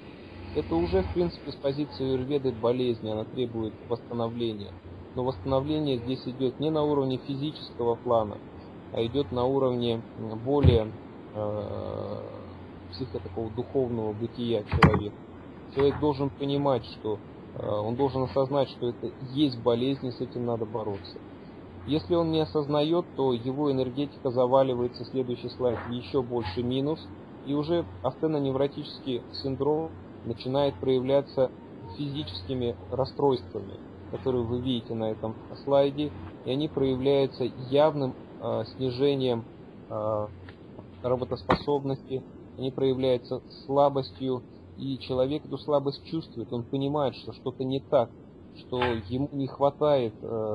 Это уже, в принципе, с позиции аюрведы болезни, она требует восстановления. Но восстановление здесь идет не на уровне физического плана, а идет на уровне более такого духовного бытия человека. Человек должен понимать, что он должен осознать, что это есть болезнь, и с этим надо бороться. Если он не осознает, то его энергетика заваливается, следующий слайд, в еще больше минус, и уже астеноневротический синдром начинает проявляться физическими расстройствами, которые вы видите на этом слайде, и они проявляются явным снижением работоспособности, они проявляются слабостью, и человек эту слабость чувствует, он понимает, что что-то не так, что ему не хватает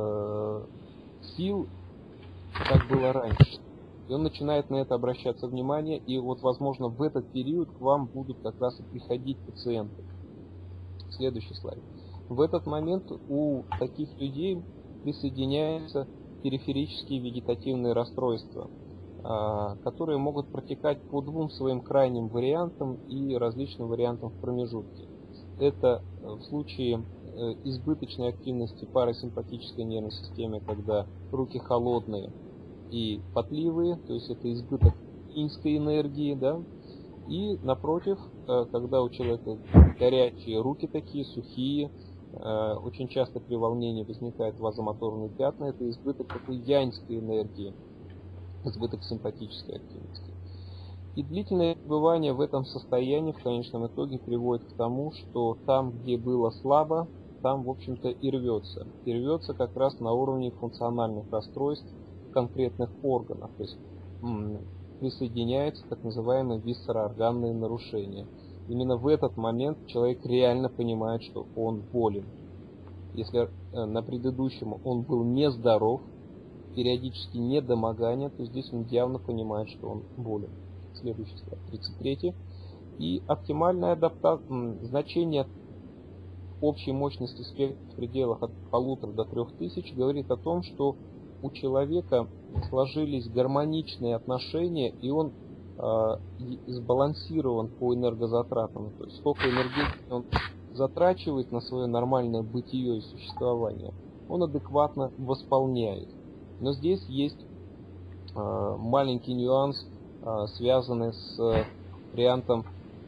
сил, как было раньше. И он начинает на это обращаться внимание, и вот, возможно, в этот период к вам будут как раз и приходить пациенты. Следующий слайд. В этот момент у таких людей присоединяются периферические вегетативные расстройства, которые могут протекать по двум своим крайним вариантам и различным вариантам в промежутке. Это в случае избыточной активности парасимпатической нервной системы, когда руки холодные и потливые, то есть это избыток иньской энергии, да, и напротив, когда у человека горячие руки такие, сухие, очень часто при волнении возникают вазомоторные пятна, это избыток такой яньской энергии, избыток симпатической активности. И длительное пребывание в этом состоянии в конечном итоге приводит к тому, что там, где было слабо, там, в общем-то, и рвется. И рвется как раз на уровне функциональных расстройств конкретных органов. То есть присоединяются так называемые висцероорганные нарушения. Именно в этот момент человек реально понимает, что он болен. Если на предыдущем он был нездоров, периодически недомогание, то здесь он явно понимает, что он болен. Следующий слайд, 33. И оптимальное значение общей мощности спектра в пределах от 1500 до 3000 говорит о том, что у человека сложились гармоничные отношения, и он сбалансирован по энергозатратам. То есть сколько энергетики он затрачивает на свое нормальное бытие и существование, он адекватно восполняет. Но здесь есть маленький нюанс, связанный с вариантом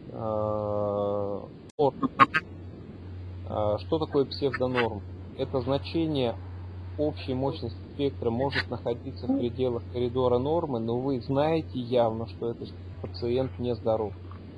норм. Что такое псевдонорм? Это значение общей мощности спектра может находиться в пределах коридора нормы, но вы знаете явно, что этот пациент нездоров.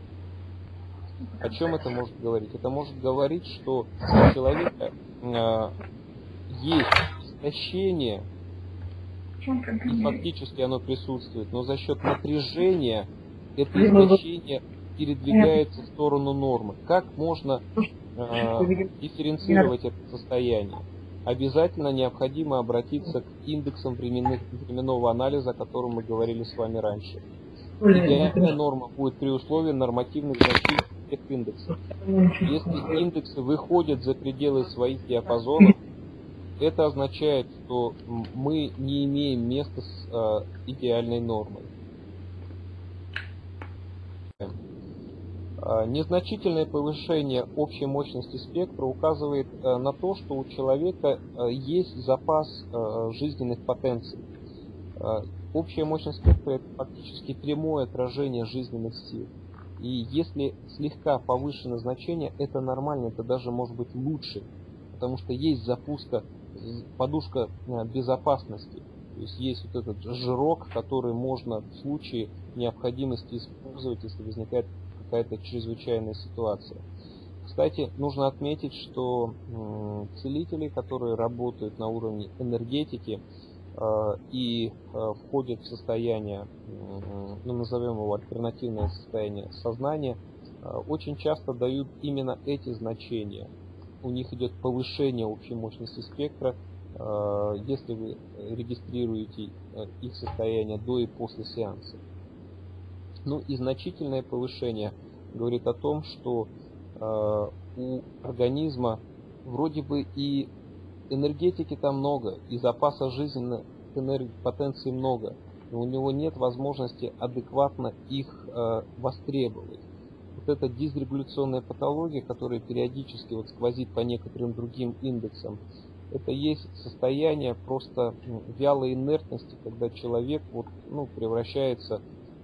О чем это может говорить? Это может говорить, что у человека есть истощение, и фактически оно присутствует, но за счет напряжения это истощение передвигается в сторону нормы. Как можно дифференцировать это состояние? Обязательно необходимо обратиться к индексам временного анализа, о котором мы говорили с вами раньше. Идеальная норма будет при условии нормативных значений всех индексов. Если индексы выходят за пределы своих диапазонов, это означает, что мы не имеем места с идеальной нормой. Незначительное повышение общей мощности спектра указывает на то, что у человека есть запас жизненных потенций. Общая мощность спектра – это фактически прямое отражение жизненных сил. И если слегка повышено значение, это нормально, это даже может быть лучше, потому что есть подушка безопасности. То есть есть вот этот жирок, который можно в случае необходимости использовать, если возникает какая-то чрезвычайная ситуация. Кстати, нужно отметить, что целители, которые работают на уровне энергетики и входят в состояние, назовем его альтернативное состояние сознания, очень часто дают именно эти значения. У них идет повышение общей мощности спектра, если вы регистрируете их состояние до и после сеанса. Ну и значительное повышение говорит о том, что у организма вроде бы и энергетики там много, и запаса жизненной потенции много, но у него нет возможности адекватно их востребовать. Вот эта дисрегуляционная патология, которая периодически вот сквозит по некоторым другим индексам, это есть состояние просто вялой инертности, когда человек вот, превращается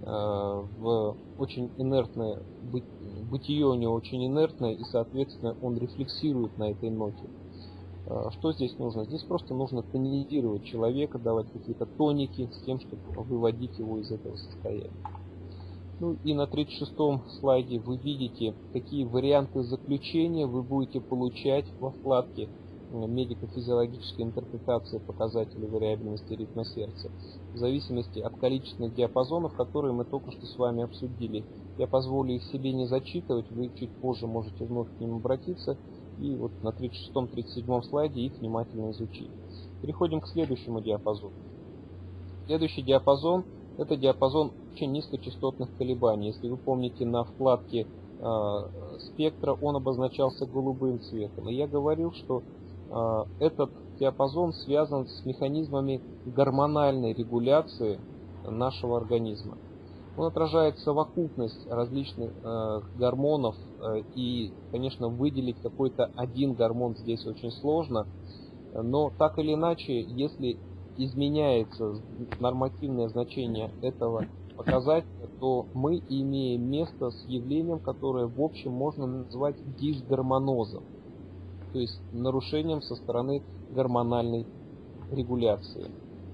в очень инертное, бытие у него очень инертное, и, соответственно, он рефлексирует на этой ноте. Что здесь нужно? Здесь просто нужно тонизировать человека, давать какие-то тоники с тем, чтобы выводить его из этого состояния. Ну и на 36-м слайде вы видите, какие варианты заключения вы будете получать во вкладке медико-физиологической интерпретации показателей вариабельности ритма сердца, в зависимости от количественных диапазонов, которые мы только что с вами обсудили. Я позволю их себе не зачитывать, вы чуть позже можете вновь к ним обратиться и вот на 36-37 слайде их внимательно изучить. Переходим к следующему диапазону. Следующий диапазон — это диапазон очень низкочастотных колебаний. Если вы помните, на вкладке спектра он обозначался голубым цветом. И я говорил, что этот диапазон связан с механизмами гормональной регуляции нашего организма. Он отражает совокупность различных гормонов, и, конечно, выделить какой-то один гормон здесь очень сложно, но так или иначе, если изменяется нормативное значение этого показателя, то мы имеем место с явлением, которое в общем можно назвать дисгормонозом, то есть нарушением со стороны гормональной регуляции.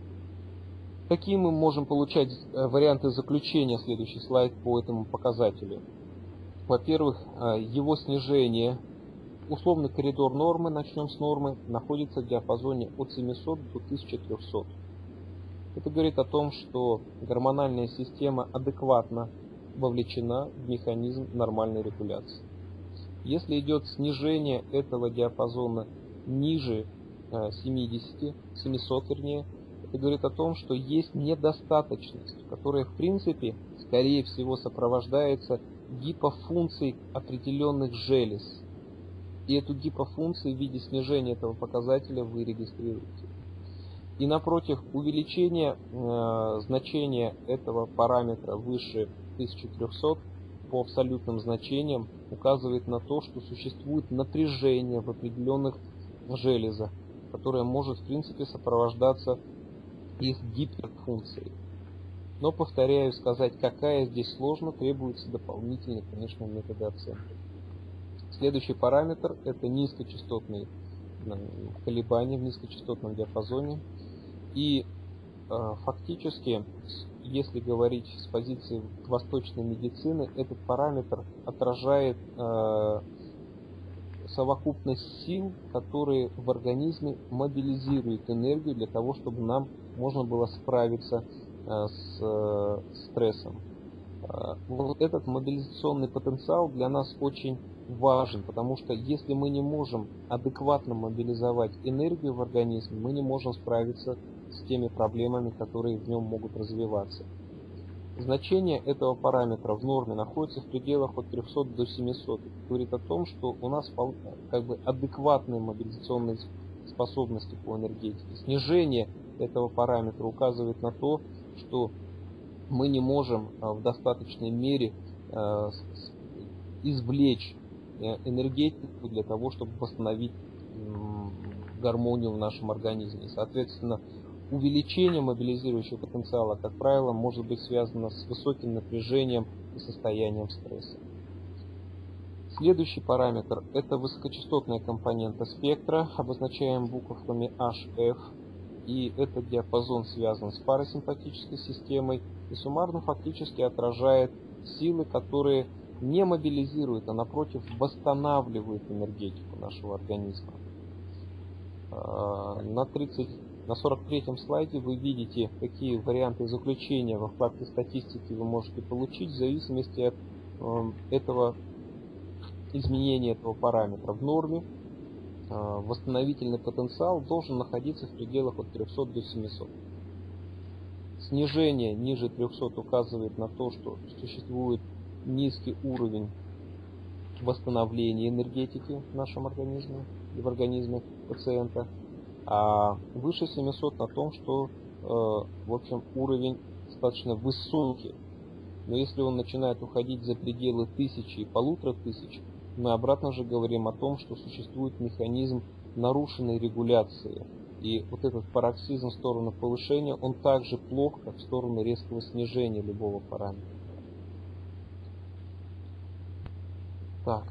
Какие мы можем получать варианты заключения, следующий слайд, по этому показателю? Во-первых, его снижение, условный коридор нормы, начнем с нормы, находится в диапазоне от 700 до 1300. Это говорит о том, что гормональная система адекватно вовлечена в механизм нормальной регуляции. Если идет снижение этого диапазона ниже 700 вернее, это говорит о том, что есть недостаточность, которая в принципе, скорее всего, сопровождается гипофункцией определенных желез. И эту гипофункцию в виде снижения этого показателя вы регистрируете. И напротив, увеличение значения этого параметра выше 1300 по абсолютным значениям указывает на то, что существует напряжение в определенных железах, которое может в принципе сопровождаться их гиперфункцией. Но, повторяю, сказать, какая здесь сложно, требуется дополнительные, конечно, методы оценки. Следующий параметр – это низкочастотные колебания в низкочастотном диапазоне. И фактически, если говорить с позиции восточной медицины, этот параметр отражает совокупность сил, которые в организме мобилизируют энергию для того, чтобы нам можно было справиться с стрессом. Вот этот мобилизационный потенциал для нас очень важен, потому что если мы не можем адекватно мобилизовать энергию в организме, мы не можем справиться с теми проблемами, которые в нем могут развиваться. Значение этого параметра в норме находится в пределах от 300 до 700. Это говорит о том, что у нас адекватные мобилизационные способности по энергетике. Снижение этого параметра указывает на то, что мы не можем в достаточной мере извлечь энергетику для того, чтобы восстановить гармонию в нашем организме. Соответственно, увеличение мобилизирующего потенциала, как правило, может быть связано с высоким напряжением и состоянием стресса. Следующий параметр – это высокочастотная компонента спектра, обозначаем буковками HF, и этот диапазон связан с парасимпатической системой и суммарно фактически отражает силы, которые не мобилизируют, а напротив восстанавливают энергетику нашего организма. На 43-м слайде вы видите, какие варианты заключения во вкладке статистики вы можете получить в зависимости от этого изменения этого параметра. В норме восстановительный потенциал должен находиться в пределах от 300 до 700. Снижение ниже 300 указывает на то, что существует низкий уровень восстановления энергетики в нашем организме и в организме пациента, а выше 700 на том, что в общем уровень достаточно высокий Но если он начинает уходить за пределы 1000 и 1500, мы обратно же говорим о том, что существует механизм нарушенной регуляции. И вот этот пароксизм в сторону повышения, он также плох, как в сторону резкого снижения любого параметра. Так.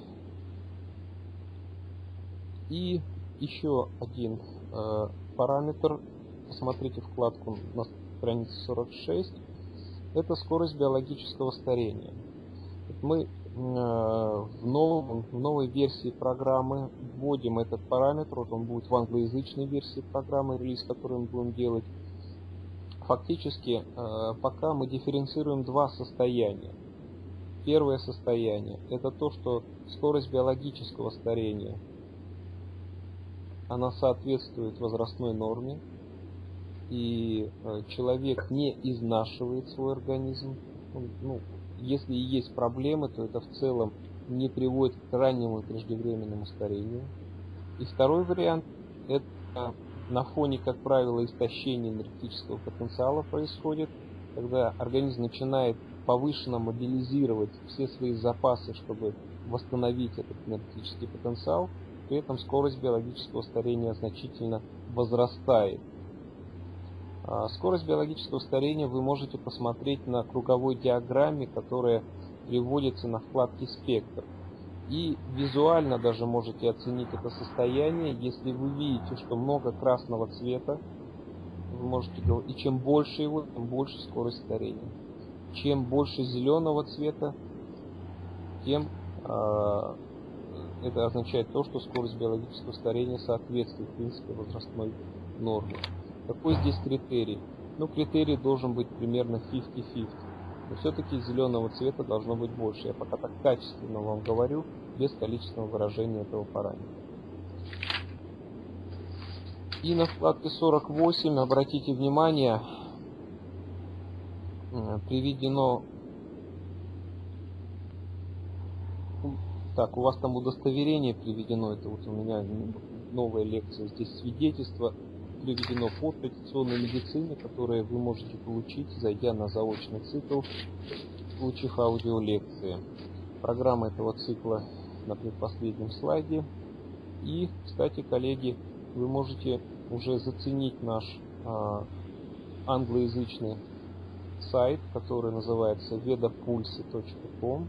И еще один параметр. Посмотрите вкладку на странице 46. Это скорость биологического старения. Мы в новой версии программы вводим этот параметр. Вот он будет в англоязычной версии программы, релиз, который мы будем делать. Фактически, пока мы дифференцируем два состояния. Первое состояние – это то, что скорость биологического старения, она соответствует возрастной норме, и человек не изнашивает свой организм. Если и есть проблемы, то это в целом не приводит к раннему и преждевременному старению. И второй вариант – это на фоне, как правило, истощения энергетического потенциала происходит, когда организм начинает повышенно мобилизировать все свои запасы, чтобы восстановить этот энергетический потенциал, при этом скорость биологического старения значительно возрастает. Скорость биологического старения вы можете посмотреть на круговой диаграмме, которая приводится на вкладке «Спектр». И визуально даже можете оценить это состояние, если вы видите, что много красного цвета, вы можете говорить, и чем больше его, тем больше скорость старения. Чем больше зеленого цвета, тем это означает то, что скорость биологического старения соответствует, в принципе, возрастной норме. Какой здесь критерий? Критерий должен быть примерно 50-50. Но все-таки зеленого цвета должно быть больше. Я пока так качественно вам говорю, без количественного выражения этого параметра. И на вкладке 48, обратите внимание, приведено... Так, у вас там удостоверение приведено, это вот у меня новая лекция, здесь свидетельство приведено по традиционной медицине, которое вы можете получить, зайдя на заочный цикл, получив аудиолекции. Программа этого цикла на предпоследнем слайде. И, кстати, коллеги, вы можете уже заценить наш англоязычный сайт, который называется vedapulse.com,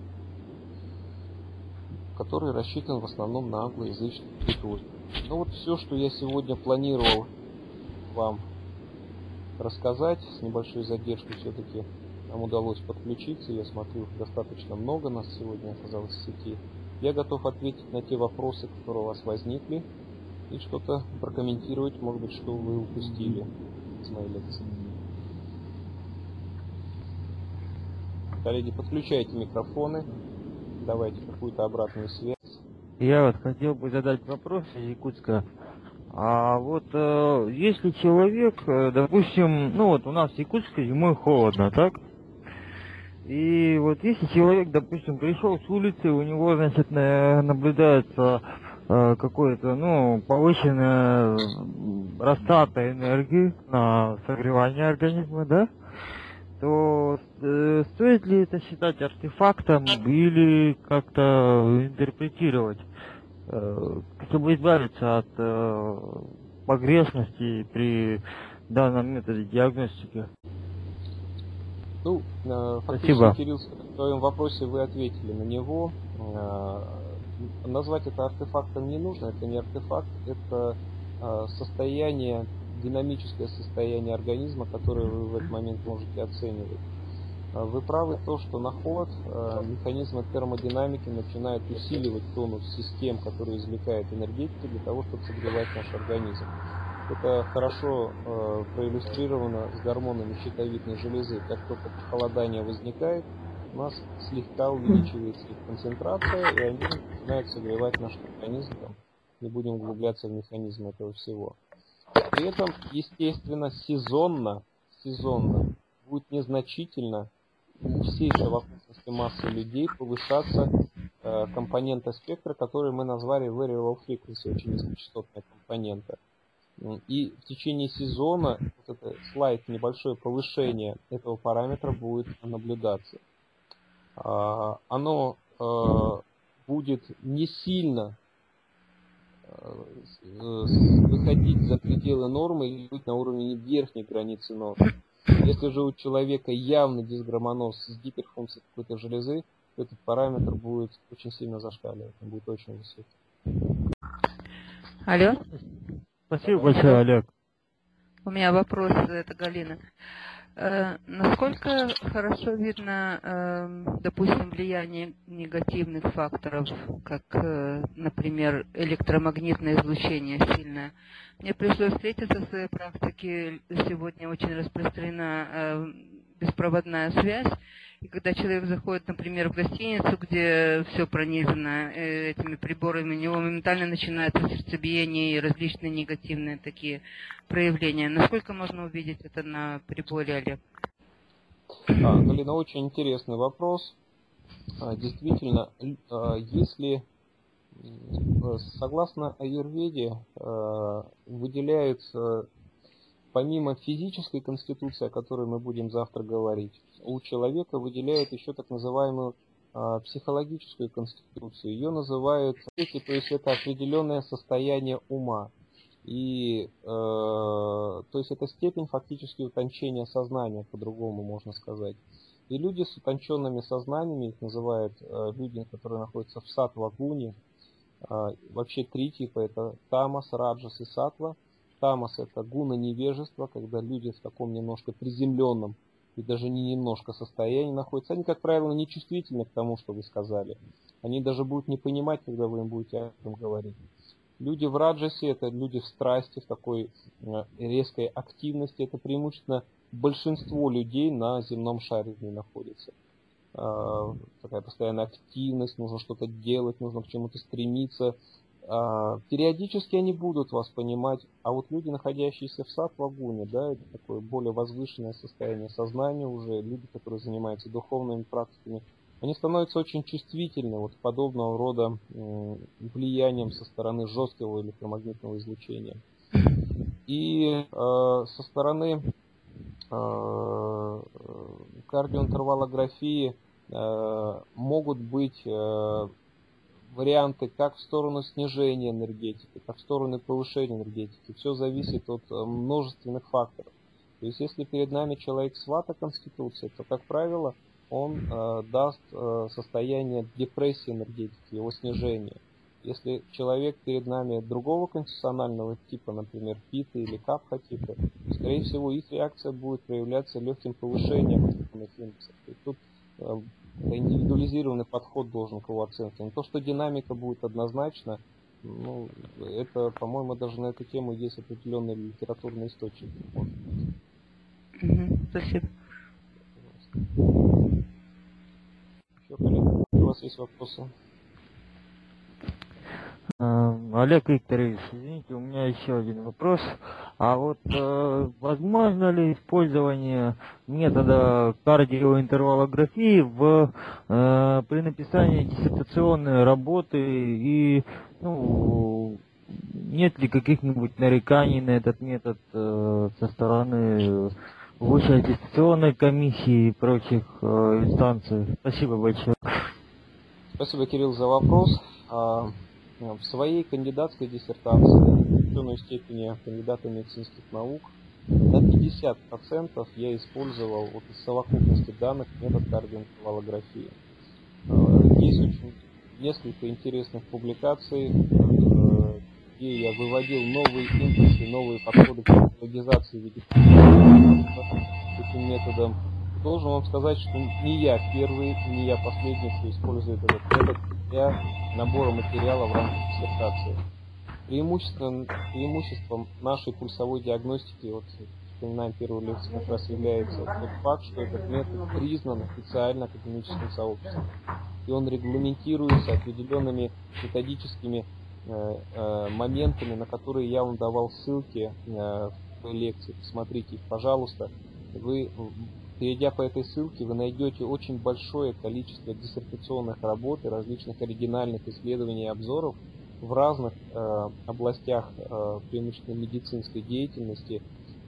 который рассчитан в основном на англоязычную аудиторию. Вот все, что я сегодня планировал вам рассказать. С небольшой задержкой все-таки нам удалось подключиться. Я смотрю, достаточно много нас сегодня оказалось в сети. Я готов ответить на те вопросы, которые у вас возникли, и что-то прокомментировать, может быть, что вы упустили с моей лекции. Коллеги, подключайте микрофоны, давайте какую-то обратную связь. Я вот хотел бы задать вопрос из Якутска. А вот если человек, допустим, у нас в Якутске зимой холодно, так? И вот если человек, допустим, пришел с улицы, у него, значит, наблюдается какое-то, повышенная растрата энергии на согревание организма, да? То стоит ли это считать артефактом или как-то интерпретировать, чтобы избавиться от погрешности при данном методе диагностики? Фактически, Спасибо. Кирилл, в своем вопросе вы ответили на него. Назвать это артефактом не нужно, это не артефакт, это состояние, динамическое состояние организма, которое вы в этот момент можете оценивать. Вы правы то, что на холод механизмы термодинамики начинают усиливать тонус систем, которые извлекают энергетику для того, чтобы согревать наш организм. Это хорошо проиллюстрировано с гормонами щитовидной железы. Как только похолодание возникает, у нас слегка увеличивается их концентрация, и они начинают согревать наш организм. Не будем углубляться в механизм этого всего. При этом, естественно, сезонно будет незначительно у всей совокупности массы людей повышаться компонента спектра, который мы назвали Very Low Frequency, очень низкочастотная компонента. И в течение сезона это слайд, небольшое повышение этого параметра будет наблюдаться. Оно будет не сильно выходить за пределы нормы или быть на уровне верхней границы нормы. Если же у человека явно дисгармоноз с гиперфункцией какой-то железы, то этот параметр будет очень сильно зашкаливать, он будет очень высокий. Алло? Спасибо большое, Олег. У меня вопрос, это Галина. Насколько хорошо видно, допустим, влияние негативных факторов, как, например, электромагнитное излучение сильное? Мне пришлось встретиться в своей практике, сегодня очень распространена беспроводная связь, и когда человек заходит, например, в гостиницу, где все пронизано этими приборами, у него моментально начинается сердцебиение и различные негативные такие проявления. Насколько можно увидеть это на приборе, Олег? Галина, очень интересный вопрос. Действительно, если согласно аюрведе выделяется, помимо физической конституции, о которой мы будем завтра говорить, у человека выделяют еще так называемую психологическую конституцию. Ее называют, то есть это определенное состояние ума. И то есть это степень фактически утончения сознания, по-другому можно сказать. И люди с утонченными сознаниями, их называют люди, которые находятся в саттва-гуне. Вообще три типа, это тамас, раджас и саттва. Тамас — это гуна невежества, когда люди в таком немножко приземленном и даже не немножко состоянии находятся. Они, как правило, не чувствительны к тому, что вы сказали. Они даже будут не понимать, когда вы им будете об этом говорить. Люди в раджасе — это люди в страсти, в такой резкой активности. Это преимущественно большинство людей на земном шаре не находится. Такая постоянная активность, нужно что-то делать, нужно к чему-то стремиться. Периодически они будут вас понимать, а вот люди, находящиеся в саттва-гуне, да, это такое более возвышенное состояние сознания уже, люди, которые занимаются духовными практиками, они становятся очень чувствительны вот подобного рода влиянием со стороны жесткого электромагнитного излучения. И со стороны кардиоинтервалографии могут быть варианты как в сторону снижения энергетики, так в сторону повышения энергетики. Все зависит от множественных факторов. То есть если перед нами человек с вата-конституцией, то, как правило, он даст состояние депрессии энергетики, его снижения. Если человек перед нами другого конституционального типа, например, пита или капха типа, то, скорее всего, их реакция будет проявляться легким повышением этих индексов. То есть тут индивидуализированный подход должен к его оценке. Но то, что динамика будет однозначно, ну, это, по-моему, даже на эту тему есть определенный литературный источник. Спасибо. Еще, коллеги, у вас есть вопросы? Олег Викторович, извините, у меня еще один вопрос. А вот возможно ли использование метода кардиоинтервалографии при написании диссертационной работы и нет ли каких-нибудь нареканий на этот метод со стороны высшей аттестационной комиссии и прочих инстанций? Спасибо большое. Спасибо, Кирилл, за вопрос. В своей кандидатской диссертации, ученой степени кандидата медицинских наук, на 50% я использовал вот из совокупности данных метод кардиоинтервалографии. Есть очень несколько интересных публикаций, где я выводил новые импульсы, новые подходы к психологизации в виде этим методом. Должен вам сказать, что не я первый, не я последний, кто использует этот метод для набора материала в рамках диссертации. Преимуществом нашей пульсовой диагностики, вот вспоминаем первую лекцию, как раз является тот факт, что этот метод признан официально академическим сообществом. И он регламентируется определенными методическими моментами, на которые я вам давал ссылки в той лекции. Посмотрите их, пожалуйста. Вы, перейдя по этой ссылке, вы найдете очень большое количество диссертационных работ и различных оригинальных исследований и обзоров в разных областях преимущественно медицинской деятельности,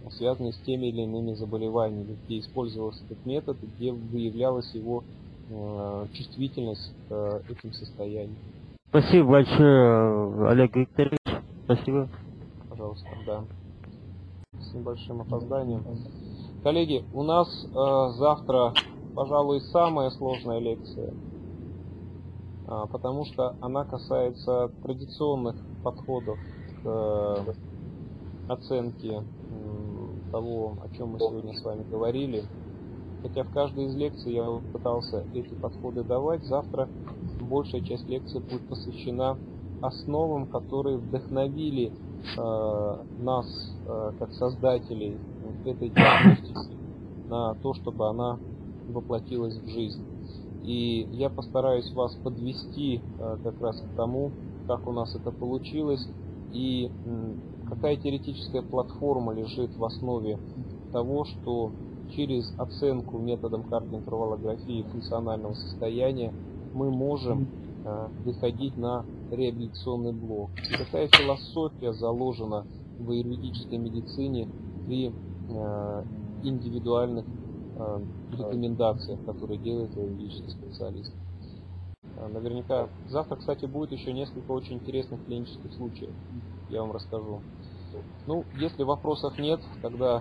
связанные с теми или иными заболеваниями, где использовался этот метод, где выявлялась его чувствительность к этим состояниям. Спасибо большое, Олег Викторович. Спасибо. Пожалуйста, да. С небольшим опозданием. Коллеги, у нас завтра, пожалуй, самая сложная лекция, потому что она касается традиционных подходов к оценке того, о чем мы сегодня с вами говорили. Хотя в каждой из лекций я пытался эти подходы давать, завтра большая часть лекции будет посвящена основам, которые вдохновили нас, как создателей этой диагностики, на то, чтобы она воплотилась в жизнь. И я постараюсь вас подвести как раз к тому, как у нас это получилось, и какая теоретическая платформа лежит в основе того, что через оценку методом кардиоинтервалографии функционального состояния мы можем выходить на реабилитационный блок. И какая философия заложена в аюрведической медицине при индивидуальных рекомендациях, которые делает аюрведический специалист. Наверняка завтра, кстати, будет еще несколько очень интересных клинических случаев. Я вам расскажу. Ну, если вопросов нет, тогда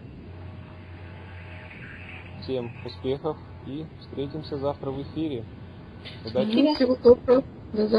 всем успехов и встретимся завтра в эфире. Удачи! Всего доброго. До завтра.